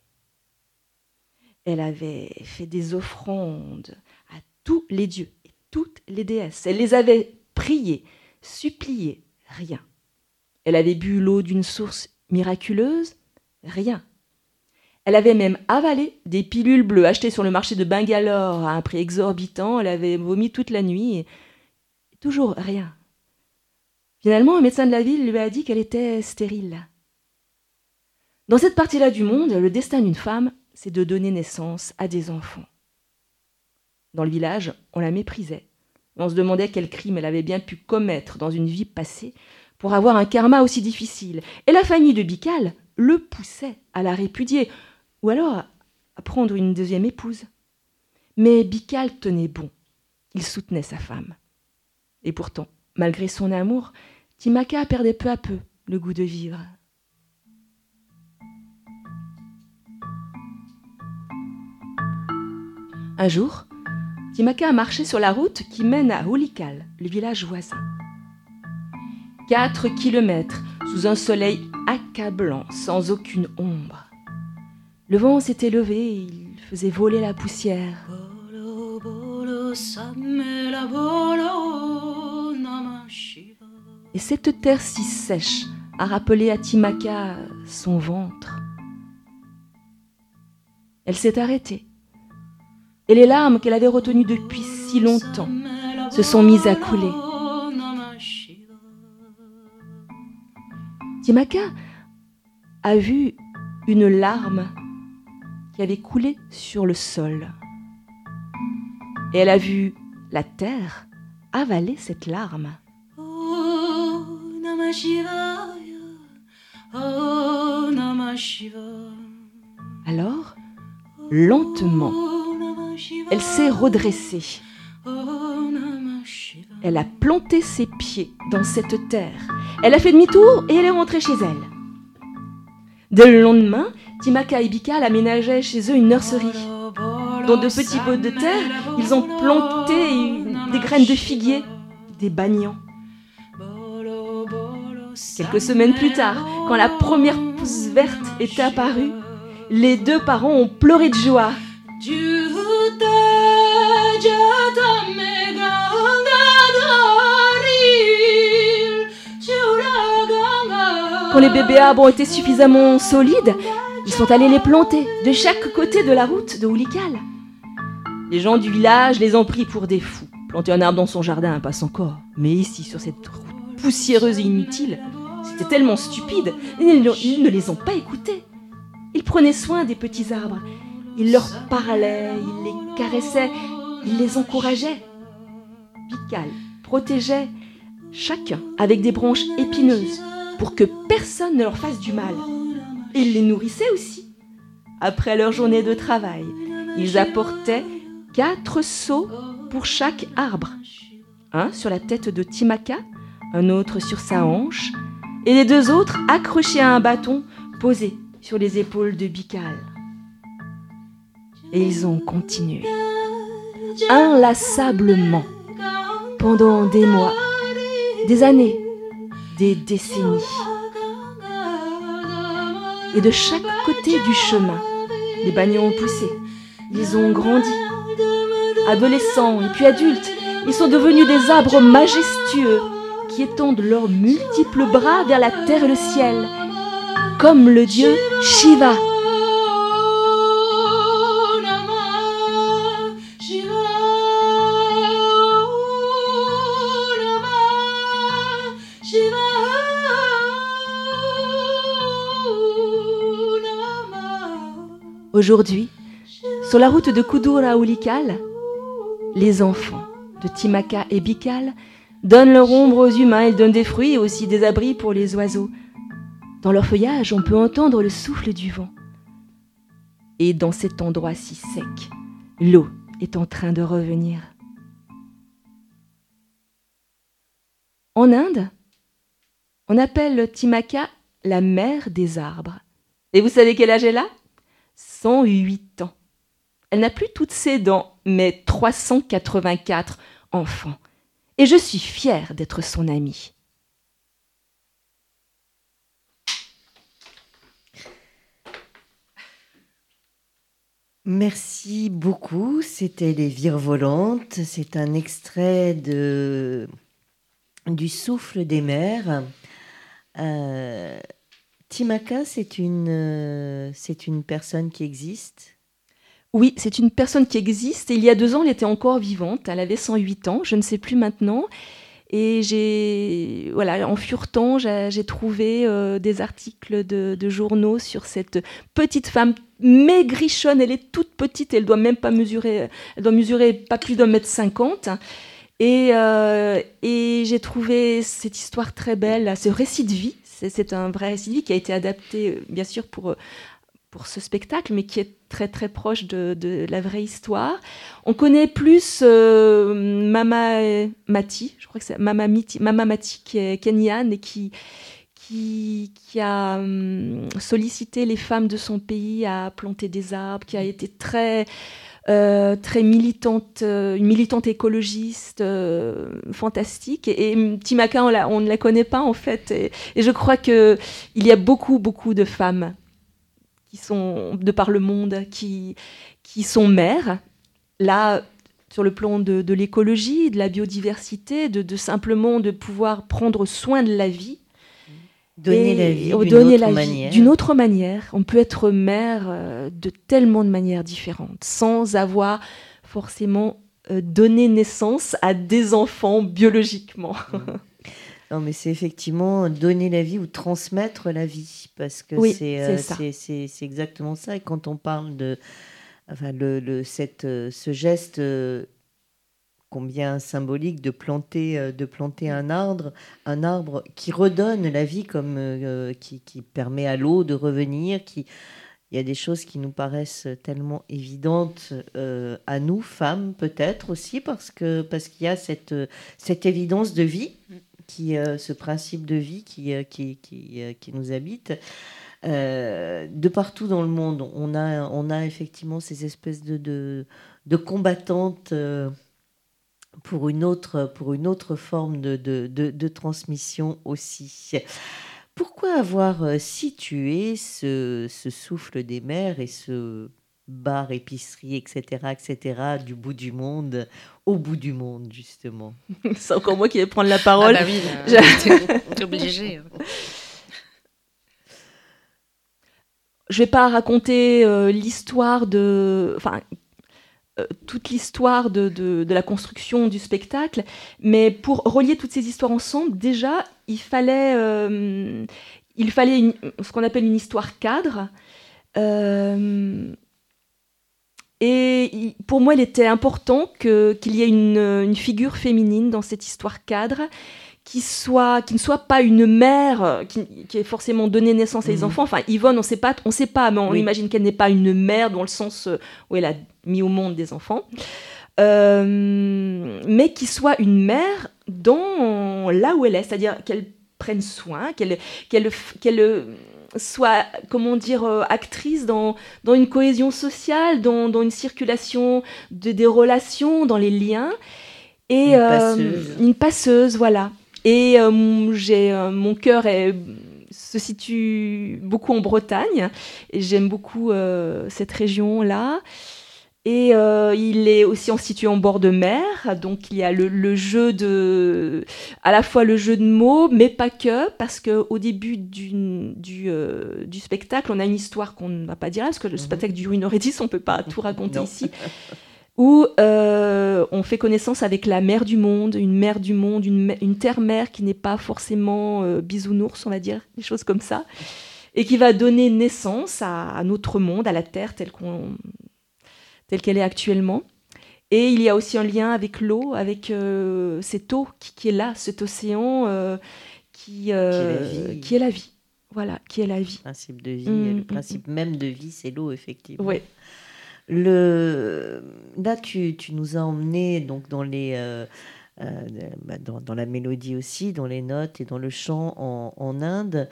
Elle avait fait des offrandes à tous les dieux et toutes les déesses. Elle les avait priés, suppliés, rien. Elle avait bu l'eau d'une source miraculeuse, rien. Elle avait même avalé des pilules bleues achetées sur le marché de Bangalore à un prix exorbitant. Elle avait vomi toute la nuit et toujours rien. Finalement, un médecin de la ville lui a dit qu'elle était stérile. Dans cette partie-là du monde, le destin d'une femme, c'est de donner naissance à des enfants. Dans le village, on la méprisait. On se demandait quel crime elle avait bien pu commettre dans une vie passée pour avoir un karma aussi difficile. Et la famille de Bikal le poussait à la répudier, ou alors à prendre une deuxième épouse. Mais Bikal tenait bon. Il soutenait sa femme. Et pourtant, malgré son amour, Timaka perdait peu à peu le goût de vivre. Un jour, Timaka a marché sur la route qui mène à Hulikal, le village voisin. 4 kilomètres sous un soleil accablant, sans aucune ombre. Le vent s'était levé et il faisait voler la poussière. Bolo, bolo, samela, bolo, namashi. Et cette terre si sèche a rappelé à Timaka son ventre. Elle s'est arrêtée. Et les larmes qu'elle avait retenues depuis si longtemps se sont mises à couler. Timaka a vu une larme qui avait coulé sur le sol. Et elle a vu la terre avaler cette larme. Alors, lentement, elle s'est redressée. Elle a planté ses pieds dans cette terre. Elle a fait demi-tour et elle est rentrée chez elle. Dès le lendemain, Timaka et Bikal aménageaient chez eux une nurserie. Dans de petits pots de terre, ils ont planté des graines de figuier, des banians. Quelques semaines plus tard, quand la première pousse verte est apparue, les deux parents ont pleuré de joie. Quand les bébés arbres ont été suffisamment solides, ils sont allés les planter de chaque côté de la route de Hulical. Les gens du village les ont pris pour des fous. Planter un arbre dans son jardin passe encore, mais ici, sur cette route poussiéreuse et inutile, c'était tellement stupide, ils ne les ont pas écoutés. Ils prenaient soin des petits arbres, ils leur parlaient, ils les caressaient, ils les encourageaient. Bikal protégeait chacun avec des branches épineuses pour que personne ne leur fasse du mal. Il les nourrissait aussi. Après leur journée de travail, ils apportaient 4 seaux pour chaque arbre. Un sur la tête de Timaka, un autre sur sa hanche, et les 2 autres accrochés à un bâton posé sur les épaules de Bikal. Et ils ont continué, inlassablement, pendant des mois, des années, des décennies. Et de chaque côté du chemin, les banians ont poussé, ils ont grandi. Adolescents et puis adultes, ils sont devenus des arbres majestueux qui étendent leurs multiples bras vers la terre et le ciel, comme le dieu Shiva. Aujourd'hui, sur la route de Kudura à Hulical, les enfants de Timaka et Bikal donnent leur ombre aux humains, ils donnent des fruits et aussi des abris pour les oiseaux. Dans leur feuillage, on peut entendre le souffle du vent. Et dans cet endroit si sec, l'eau est en train de revenir. En Inde, on appelle Timaka la mère des arbres. Et vous savez quel âge elle a ? 108 ans. Elle n'a plus toutes ses dents, mais 384 enfants. Et je suis fière d'être son amie. Merci beaucoup. C'était Les Virevolantes. C'est un extrait du Souffle des mers. Timaka, c'est une personne qui existe ? Oui, c'est une personne qui existe. Et il y a 2 ans, elle était encore vivante. Elle avait 108 ans, je ne sais plus maintenant. Et en furetant, j'ai trouvé des articles de journaux sur cette petite femme maigrichonne. Elle est toute petite, elle doit même pas mesurer. Elle doit mesurer pas plus d'1,50 m. Et j'ai trouvé cette histoire très belle, ce récit de vie. C'est un vrai récit de vie qui a été adapté, bien sûr, pour ce spectacle, mais qui est très très proche de la vraie histoire. On connaît plus Mama Mati, je crois que c'est Mama Mati, qui est kenyane et qui a sollicité les femmes de son pays à planter des arbres, qui a été très militante, une militante écologiste fantastique. Et Timaka, on ne la connaît pas en fait. Et je crois qu'il y a beaucoup de femmes qui sont de par le monde, qui sont mères. Là, sur le plan de l'écologie, de la biodiversité, de simplement de pouvoir prendre soin de la vie. Donner la vie d'une autre manière. On peut être mère de tellement de manières différentes, sans avoir forcément donné naissance à des enfants biologiquement. Non, mais c'est effectivement donner la vie ou transmettre la vie, parce que c'est exactement ça. Et quand on parle de ce geste combien symbolique de planter un arbre qui redonne la vie, qui permet à l'eau de revenir, il y a des choses qui nous paraissent tellement évidentes à nous, femmes peut-être aussi, parce qu'il y a cette évidence de vie, ce principe de vie qui nous habite. De partout dans le monde, on a effectivement ces espèces de combattantes pour une autre forme de transmission aussi. Pourquoi avoir situé ce souffle des mers et ce bar, épicerie, etc., du bout du monde, au bout du monde, justement? C'est encore moi qui vais prendre la parole. Ah bah oui, t'es obligée. Je vais pas raconter l'histoire toute l'histoire de la construction du spectacle, mais pour relier toutes ces histoires ensemble, déjà, il fallait ce qu'on appelle une histoire cadre. Et pour moi, il était important qu'il y ait une figure féminine dans cette histoire cadre, qui ne soit pas une mère qui ait forcément donné naissance à des enfants. Enfin, Yvonne, on sait pas, mais on imagine qu'elle n'est pas une mère dans le sens où elle a mis au monde des enfants, mais qui soit une mère là où elle est, c'est-à-dire qu'elle prenne soin, qu'elle soit, actrice dans une cohésion sociale, dans une circulation des relations, dans les liens, et une passeuse, voilà. Et mon cœur se situe beaucoup en Bretagne, et j'aime beaucoup cette région-là. Et il est aussi situé en bord de mer, donc il y a à la fois le jeu de mots, mais pas que, parce qu'au début du spectacle, on a une histoire qu'on ne va pas dire, parce que le spectacle dure 1h10, on ne peut pas tout raconter ici, où on fait connaissance avec la mère du monde, une terre-mère qui n'est pas forcément bisounours, on va dire, des choses comme ça, et qui va donner naissance à notre monde, à la Terre telle qu'elle est actuellement. Et il y a aussi un lien avec l'eau, avec cette eau qui est là, cet océan qui est la vie. Voilà, qui est la vie. Le principe de vie, le principe même de vie, c'est l'eau, effectivement. Oui. Là, tu nous as emmenés donc dans dans la mélodie aussi, dans les notes et dans le chant en Inde.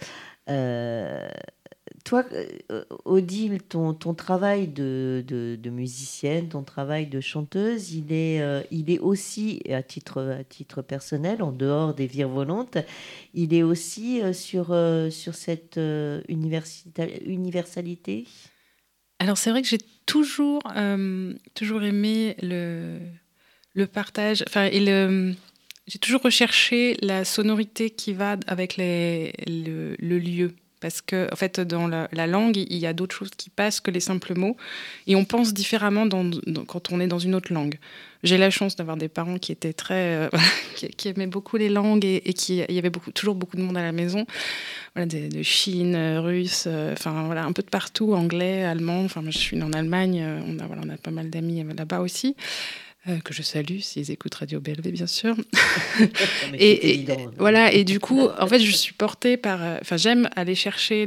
Toi, Odile, ton travail de musicienne, ton travail de chanteuse, il est aussi, à titre personnel, en dehors des virevolontes, il est aussi sur cette universalité. Alors c'est vrai que j'ai toujours aimé le partage, j'ai toujours recherché la sonorité qui va avec le lieu. Parce que, en fait, dans la langue, il y a d'autres choses qui passent que les simples mots. Et on pense différemment quand on est dans une autre langue. J'ai la chance d'avoir des parents qui étaient qui aimaient beaucoup les langues et il y avait toujours beaucoup de monde à la maison. Voilà, de Chine, russe, un peu de partout, anglais, allemand. Enfin, je suis née en Allemagne, on a pas mal d'amis là-bas aussi. Que je salue s'ils écoutent Radio BLV, bien sûr. et voilà, et du coup, en fait, je suis portée par... j'aime aller chercher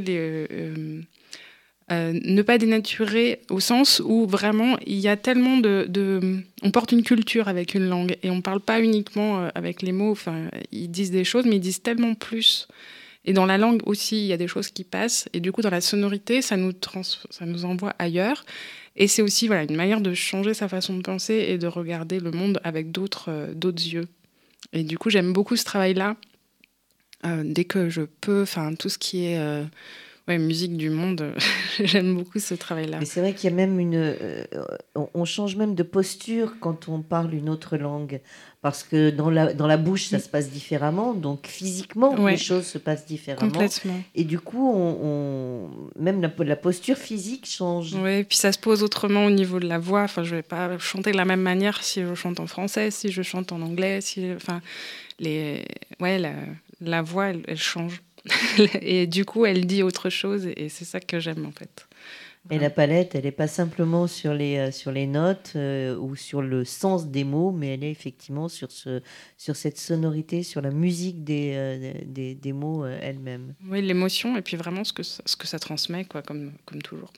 ne pas dénaturer au sens où vraiment, il y a tellement on porte une culture avec une langue et on ne parle pas uniquement avec les mots. Ils disent des choses, mais ils disent tellement plus. Et dans la langue aussi, il y a des choses qui passent. Et du coup, dans la sonorité, ça nous envoie ailleurs. Et c'est aussi une manière de changer sa façon de penser et de regarder le monde avec d'autres yeux. Et du coup, j'aime beaucoup ce travail-là. Dès que je peux, tout ce qui est Ouais, musique du monde, j'aime beaucoup ce travail-là. Mais c'est vrai qu'il y a même on change même de posture quand on parle une autre langue. Parce que dans la bouche, ça se passe différemment. Donc, physiquement, les choses se passent différemment. Complètement. Et du coup, même la posture physique change. Oui, puis ça se pose autrement au niveau de la voix. Enfin, je ne vais pas chanter de la même manière si je chante en français, si je chante en anglais. La voix, elle change. Et du coup, elle dit autre chose. Et c'est ça que j'aime, en fait. Et la palette, elle n'est pas simplement sur les notes ou sur le sens des mots, mais elle est effectivement sur cette sonorité, sur la musique des mots elle-même. Oui, l'émotion et puis vraiment ce que ça transmet, quoi, comme toujours.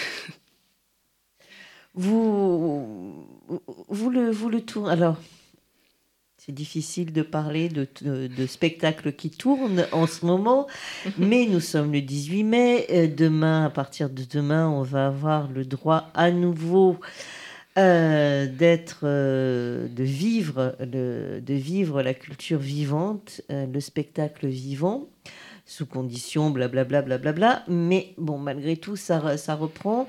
Vous le tournez. Alors, c'est difficile de parler de spectacles qui tournent en ce moment, mais nous sommes le 18 mai. Demain, à partir de demain, on va avoir le droit à nouveau de vivre la culture vivante, le spectacle vivant, sous conditions, blablabla, blablabla. Mais bon, malgré tout, ça reprend.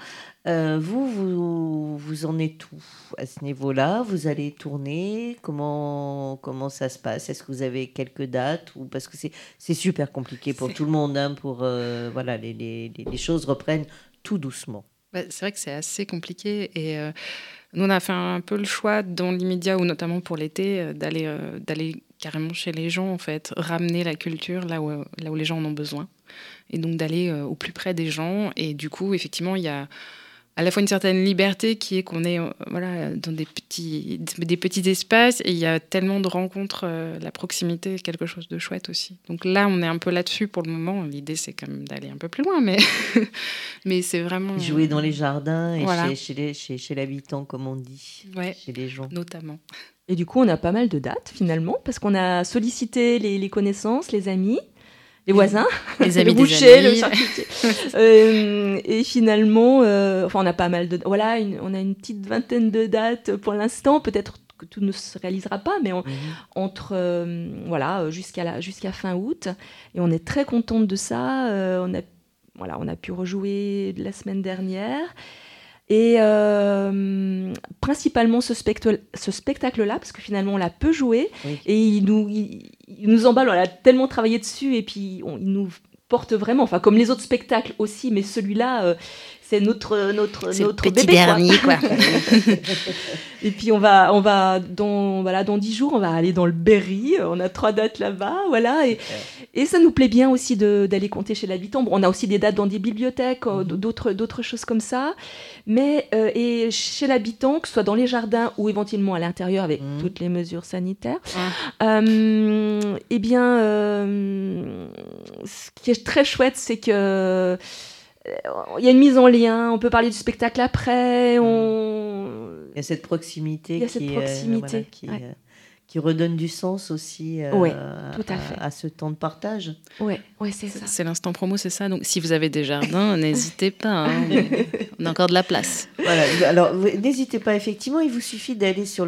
Vous en êtes où à ce niveau-là? Vous allez tourner? Comment ça se passe? Est-ce que vous avez quelques dates? Parce que c'est super compliqué pour tout le monde. Les choses reprennent tout doucement. C'est vrai que c'est assez compliqué. Et nous, on a fait un peu le choix dans l'immédiat, ou notamment pour l'été, d'aller carrément chez les gens, en fait, ramener la culture là où les gens en ont besoin. Et donc d'aller au plus près des gens. Et du coup, effectivement, il y a à la fois une certaine liberté qui est qu'on est dans des petits espaces, et il y a tellement de rencontres, la proximité est quelque chose de chouette aussi. Donc là, on est un peu là-dessus pour le moment. L'idée, c'est quand même d'aller un peu plus loin, mais c'est vraiment... Jouer dans les jardins et chez l'habitant, comme on dit, chez les gens. Notamment. Et du coup, on a pas mal de dates, finalement, parce qu'on a sollicité les connaissances, les amis, les voisins, les amis, le boucher, le charcutier. Et finalement, on a pas mal de... Voilà, on a une petite vingtaine de dates pour l'instant. Peut-être que tout ne se réalisera pas, mais jusqu'à fin août. Et on est très contente de ça. On a pu rejouer la semaine dernière. Et principalement ce spectacle-là, parce que finalement on l'a peu joué, et il nous emballe, on a tellement travaillé dessus, et puis il nous porte vraiment, enfin comme les autres spectacles aussi, mais celui-là, c'est notre petit bébé, dernier, quoi. Et puis on va dans 10 jours, on va aller dans le Berry, on a 3 dates là-bas, voilà, et ça nous plaît bien aussi d'aller compter chez l'habitant. Bon, on a aussi des dates dans des bibliothèques, d'autres choses comme ça, mais et chez l'habitant, que ce soit dans les jardins ou éventuellement à l'intérieur avec toutes les mesures sanitaires, ce qui est très chouette, c'est que il y a une mise en lien, on peut parler du spectacle après, il y a cette proximité qui redonne du sens aussi à ce temps de partage. Oui, c'est ça. C'est l'instant promo, c'est ça. Donc, si vous avez des jardins, n'hésitez pas. On a encore de la place. Voilà. Alors, n'hésitez pas, effectivement. Il vous suffit d'aller sur le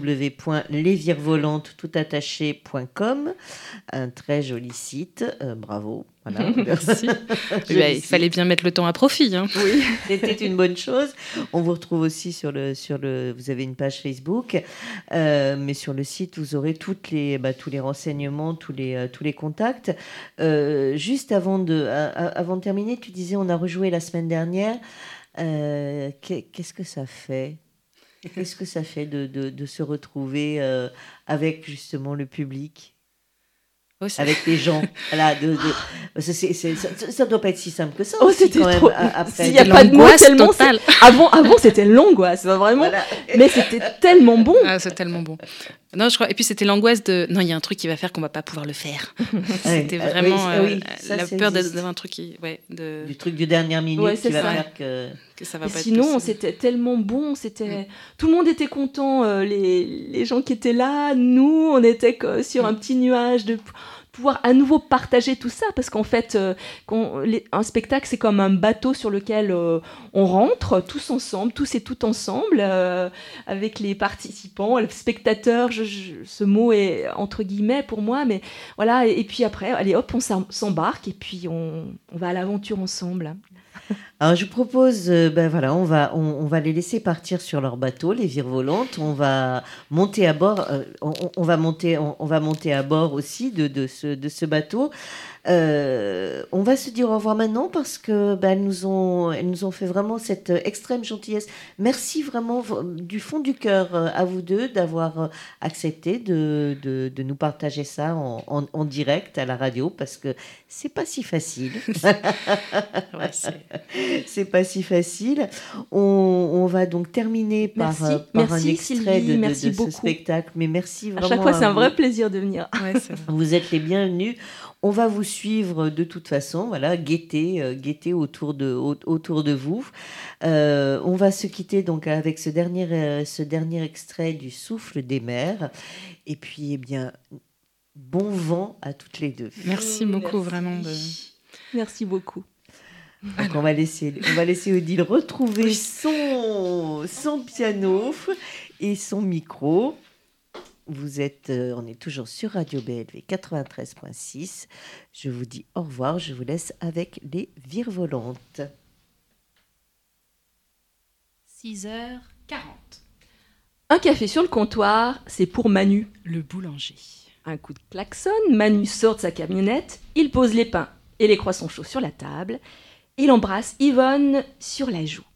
www.lesvirevolantes.com. Un très joli site. Bravo. Voilà, merci. Il fallait bien mettre le temps à profit. Oui, c'était une bonne chose. On vous retrouve aussi sur le. Vous avez une page Facebook, mais sur le site vous aurez tous les renseignements, tous les contacts. Juste avant de terminer, tu disais on a rejoué la semaine dernière. Qu'est-ce que ça fait? Qu'est-ce que ça fait de se retrouver avec justement le public? Avec les gens, voilà, ça doit pas être si simple que ça. C'était quand trop. Même, après, il n'y a pas de mots tellement. Avant, c'était l'angoisse, vraiment. Voilà. Mais c'était tellement bon. Ah, c'est tellement bon. Non, je crois. Et puis c'était l'angoisse de. Non, il y a un truc qui va faire qu'on va pas pouvoir le faire. C'était vraiment la peur d'avoir un truc qui, du truc de dernière minute qui va faire que ça va pas. Sinon, être possible. C'était tellement bon. Tout le monde était content. Les gens qui étaient là, nous, on était sur un petit nuage de pouvoir à nouveau partager tout ça, parce qu'en fait, un spectacle, c'est comme un bateau sur lequel on rentre tous ensemble, tous et toutes ensemble, avec les participants, les spectateurs, ce mot est entre guillemets pour moi, mais voilà, et puis après, allez hop, on s'embarque, et puis on va à l'aventure ensemble. Alors je vous propose, on va les laisser partir sur leur bateau, les virevolantes. On va monter à bord. On va monter à bord aussi de ce bateau. On va se dire au revoir maintenant parce que elles nous ont fait vraiment cette extrême gentillesse. Merci vraiment du fond du cœur à vous deux d'avoir accepté de nous partager ça en direct à la radio, parce que c'est pas si facile. Ouais, c'est pas si facile. On va donc terminer par un extrait Sylvie, de ce spectacle. Mais merci vraiment. À chaque fois, c'est un vrai plaisir de venir. Ouais, c'est vrai. Vous êtes les bienvenus. On va vous suivre de toute façon. Voilà, guettez autour de vous. On va se quitter donc avec ce dernier extrait du Souffle des mers. Et puis, eh bien, bon vent à toutes les deux. Merci beaucoup, vraiment. Merci beaucoup. Donc on va laisser Odile retrouver son piano et son micro. On est toujours sur Radio BLV 93.6. Je vous dis au revoir. Je vous laisse avec les virevolantes. 6h40. Un café sur le comptoir, c'est pour Manu. Le boulanger. Un coup de klaxon, Manu sort de sa camionnette, il pose les pains et les croissants chauds sur la table. Il embrasse Yvonne sur la joue.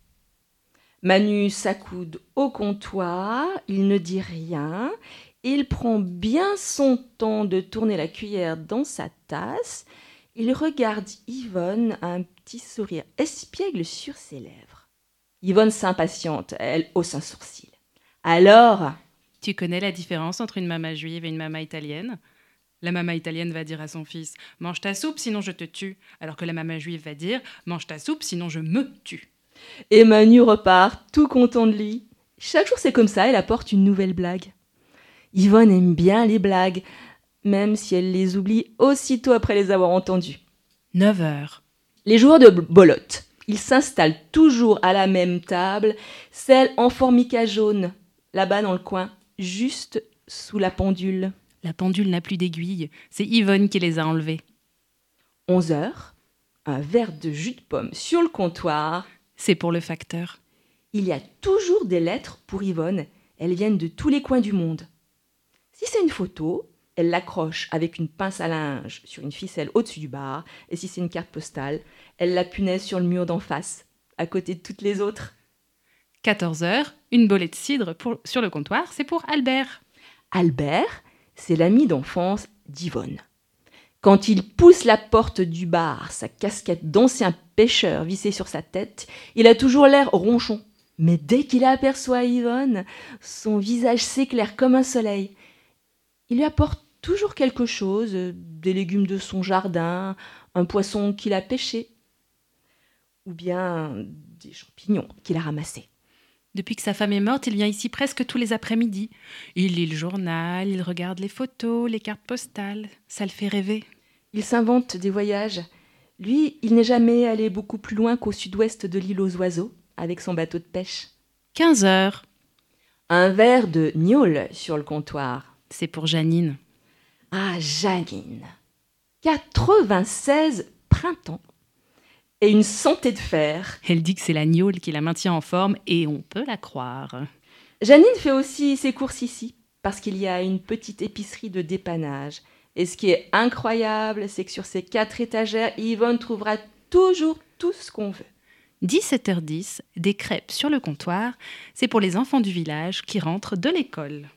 Manu s'accoude au comptoir, il ne dit rien. Il prend bien son temps de tourner la cuillère dans sa tasse. Il regarde Yvonne, un petit sourire espiègle sur ses lèvres. Yvonne s'impatiente, elle hausse un sourcil. Alors, tu connais la différence entre une maman juive et une maman italienne ? La maman italienne va dire à son fils « Mange ta soupe, sinon je te tue », alors que la maman juive va dire « Mange ta soupe, sinon je me tue ». Et Manu repart, tout content de lui. Chaque jour, c'est comme ça, elle apporte une nouvelle blague. Yvonne aime bien les blagues, même si elle les oublie aussitôt après les avoir entendues. 9h. Les joueurs de bolotte, ils s'installent toujours à la même table, celle en formica jaune, là-bas dans le coin, juste sous la pendule. La pendule n'a plus d'aiguille, c'est Yvonne qui les a enlevées. 11h, un verre de jus de pomme sur le comptoir. C'est pour le facteur. Il y a toujours des lettres pour Yvonne, elles viennent de tous les coins du monde. Si c'est une photo, elle l'accroche avec une pince à linge sur une ficelle au-dessus du bar. Et si c'est une carte postale, elle la punaise sur le mur d'en face, à côté de toutes les autres. 14h, une bolée de cidre sur le comptoir, c'est pour Albert. Albert, c'est l'ami d'enfance d'Yvonne. Quand il pousse la porte du bar, sa casquette d'ancien pêcheur vissée sur sa tête, il a toujours l'air ronchon. Mais dès qu'il aperçoit Yvonne, son visage s'éclaire comme un soleil. Il lui apporte toujours quelque chose, des légumes de son jardin, un poisson qu'il a pêché, ou bien des champignons qu'il a ramassés. Depuis que sa femme est morte, il vient ici presque tous les après-midi. Il lit le journal, il regarde les photos, les cartes postales. Ça le fait rêver. Il s'invente des voyages. Lui, il n'est jamais allé beaucoup plus loin qu'au sud-ouest de l'île aux oiseaux, avec son bateau de pêche. 15h. Un verre de gnôle sur le comptoir. C'est pour Janine. Ah, Janine. 96 printemps. Et une santé de fer. Elle dit que c'est la gnôle qui la maintient en forme et on peut la croire. Janine fait aussi ses courses ici, parce qu'il y a une petite épicerie de dépannage. Et ce qui est incroyable, c'est que sur ces 4 étagères, Yvonne trouvera toujours tout ce qu'on veut. 17h10, des crêpes sur le comptoir, c'est pour les enfants du village qui rentrent de l'école.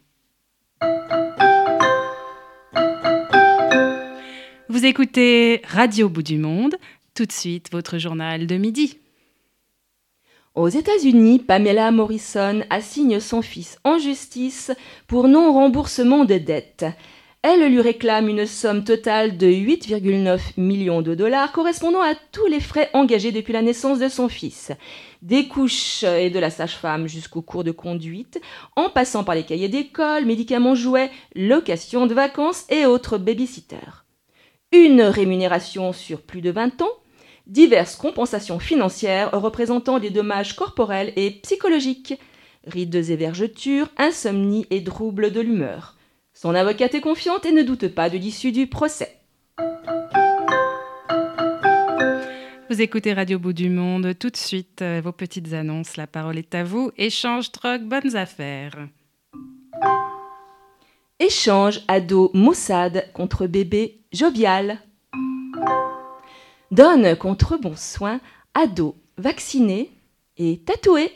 Vous écoutez Radio Bout du Monde. Tout de suite, votre journal de midi. Aux États-Unis, Pamela Morrison assigne son fils en justice pour non-remboursement de dettes. Elle lui réclame une somme totale de 8,9 millions de dollars correspondant à tous les frais engagés depuis la naissance de son fils. Des couches et de la sage-femme jusqu'aux cours de conduite, en passant par les cahiers d'école, médicaments, jouets, location de vacances et autres babysitters. une rémunération sur plus de 20 ans, diverses compensations financières représentant des dommages corporels et psychologiques, rides et vergetures, insomnie et troubles de l'humeur. Son avocate est confiante et ne doute pas de l'issue du procès. Vous écoutez Radio Bout du Monde. Tout de suite, vos petites annonces. La parole est à vous. Échange, drogue, bonnes affaires. Échange ado maussade contre bébé jovial. Donne contre bon soin ado vacciné et tatoué.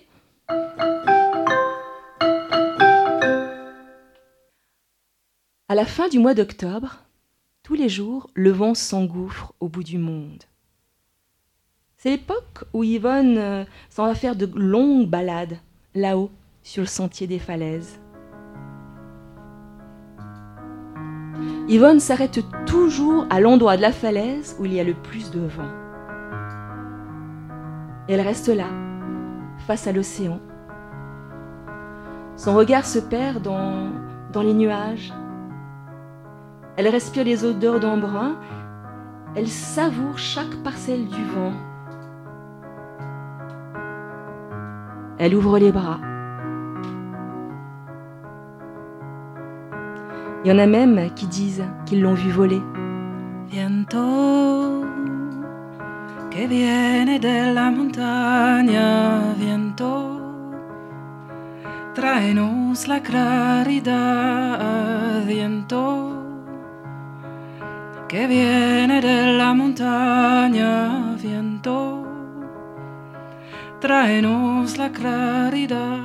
À la fin du mois d'octobre, tous les jours, le vent s'engouffre au bout du monde. C'est l'époque où Yvonne s'en va faire de longues balades, là-haut, sur le sentier des falaises. Yvonne s'arrête toujours à l'endroit de la falaise où il y a le plus de vent. Elle reste là, face à l'océan. Son regard se perd dans les nuages. Elle respire les odeurs d'embrun. Elle savoure chaque parcelle du vent. Elle ouvre les bras. Il y en a même qui disent qu'ils l'ont vu voler. Viento que viene de la montaña, viento, tráenos la claridad, viento que viene de la montaña, viento, tráenos la claridad.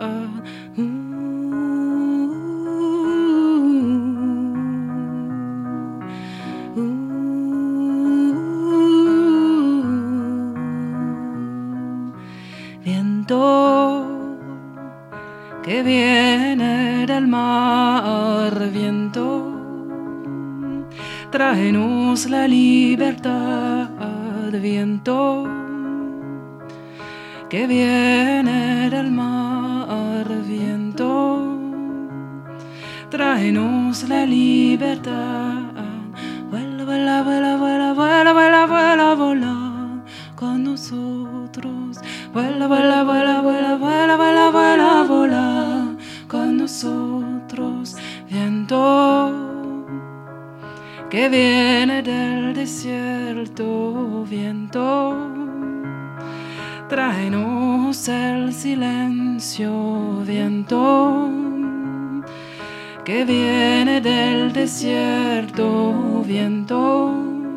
Viento que viene del mar, viento, tráenos la libertad, viento que viene del mar, viento, tráenos la libertad. Vuela, vuela, vuela, vuela, vuela, vuela, vuela, vuela con nosotros. Vuela, vuela, vuela, vuela, vuela, vuela, vuela, vuela con nosotros. Viento que viene del desierto, viento, tráenos el silencio, viento que viene del desierto, viento,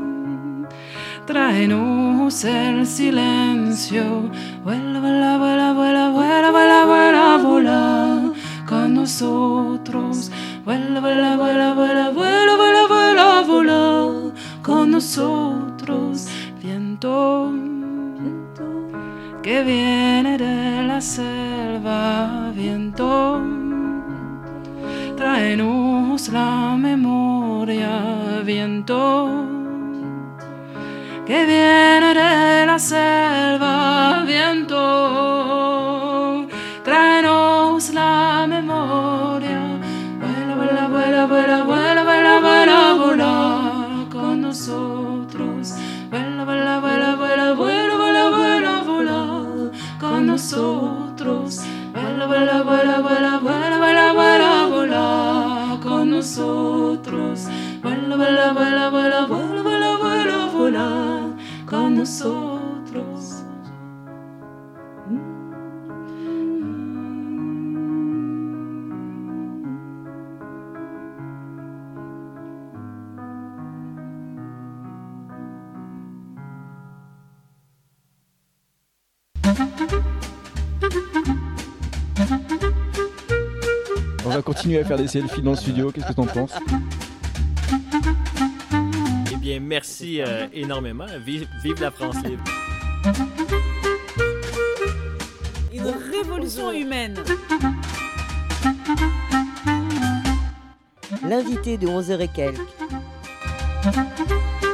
tráenos el silencio. Vuela, vuela, vuela, vuela, vuela, vuela, vuela, vuela con nosotros. Vuela, vuela, vuela, vuela, vuela, vuela, vuela, vuela con nosotros. Viento que viene de la selva, viento, tráenos la memoria, viento que viene de la selva, viento, tráenos la memoria. Vuela, vuela, vuela, vuela, vuela, vuela, vuela, vuela con nosotros. Vuela, vuela, vuela, vuela, vuela, vuela, vuela, vuela con nosotros. Vuela, vuela, vuela, vuela, vuela, vuela, vuela, vuela con nosotros. Vuela, vuela, vuela, vuela, vuela, vuela, vuela, vuela con nosotros. On va continuer à faire des selfies dans le studio, qu'est-ce que t'en penses? Eh bien, merci énormément. Vive la France libre. Une révolution humaine. L'invité de 11h et quelques.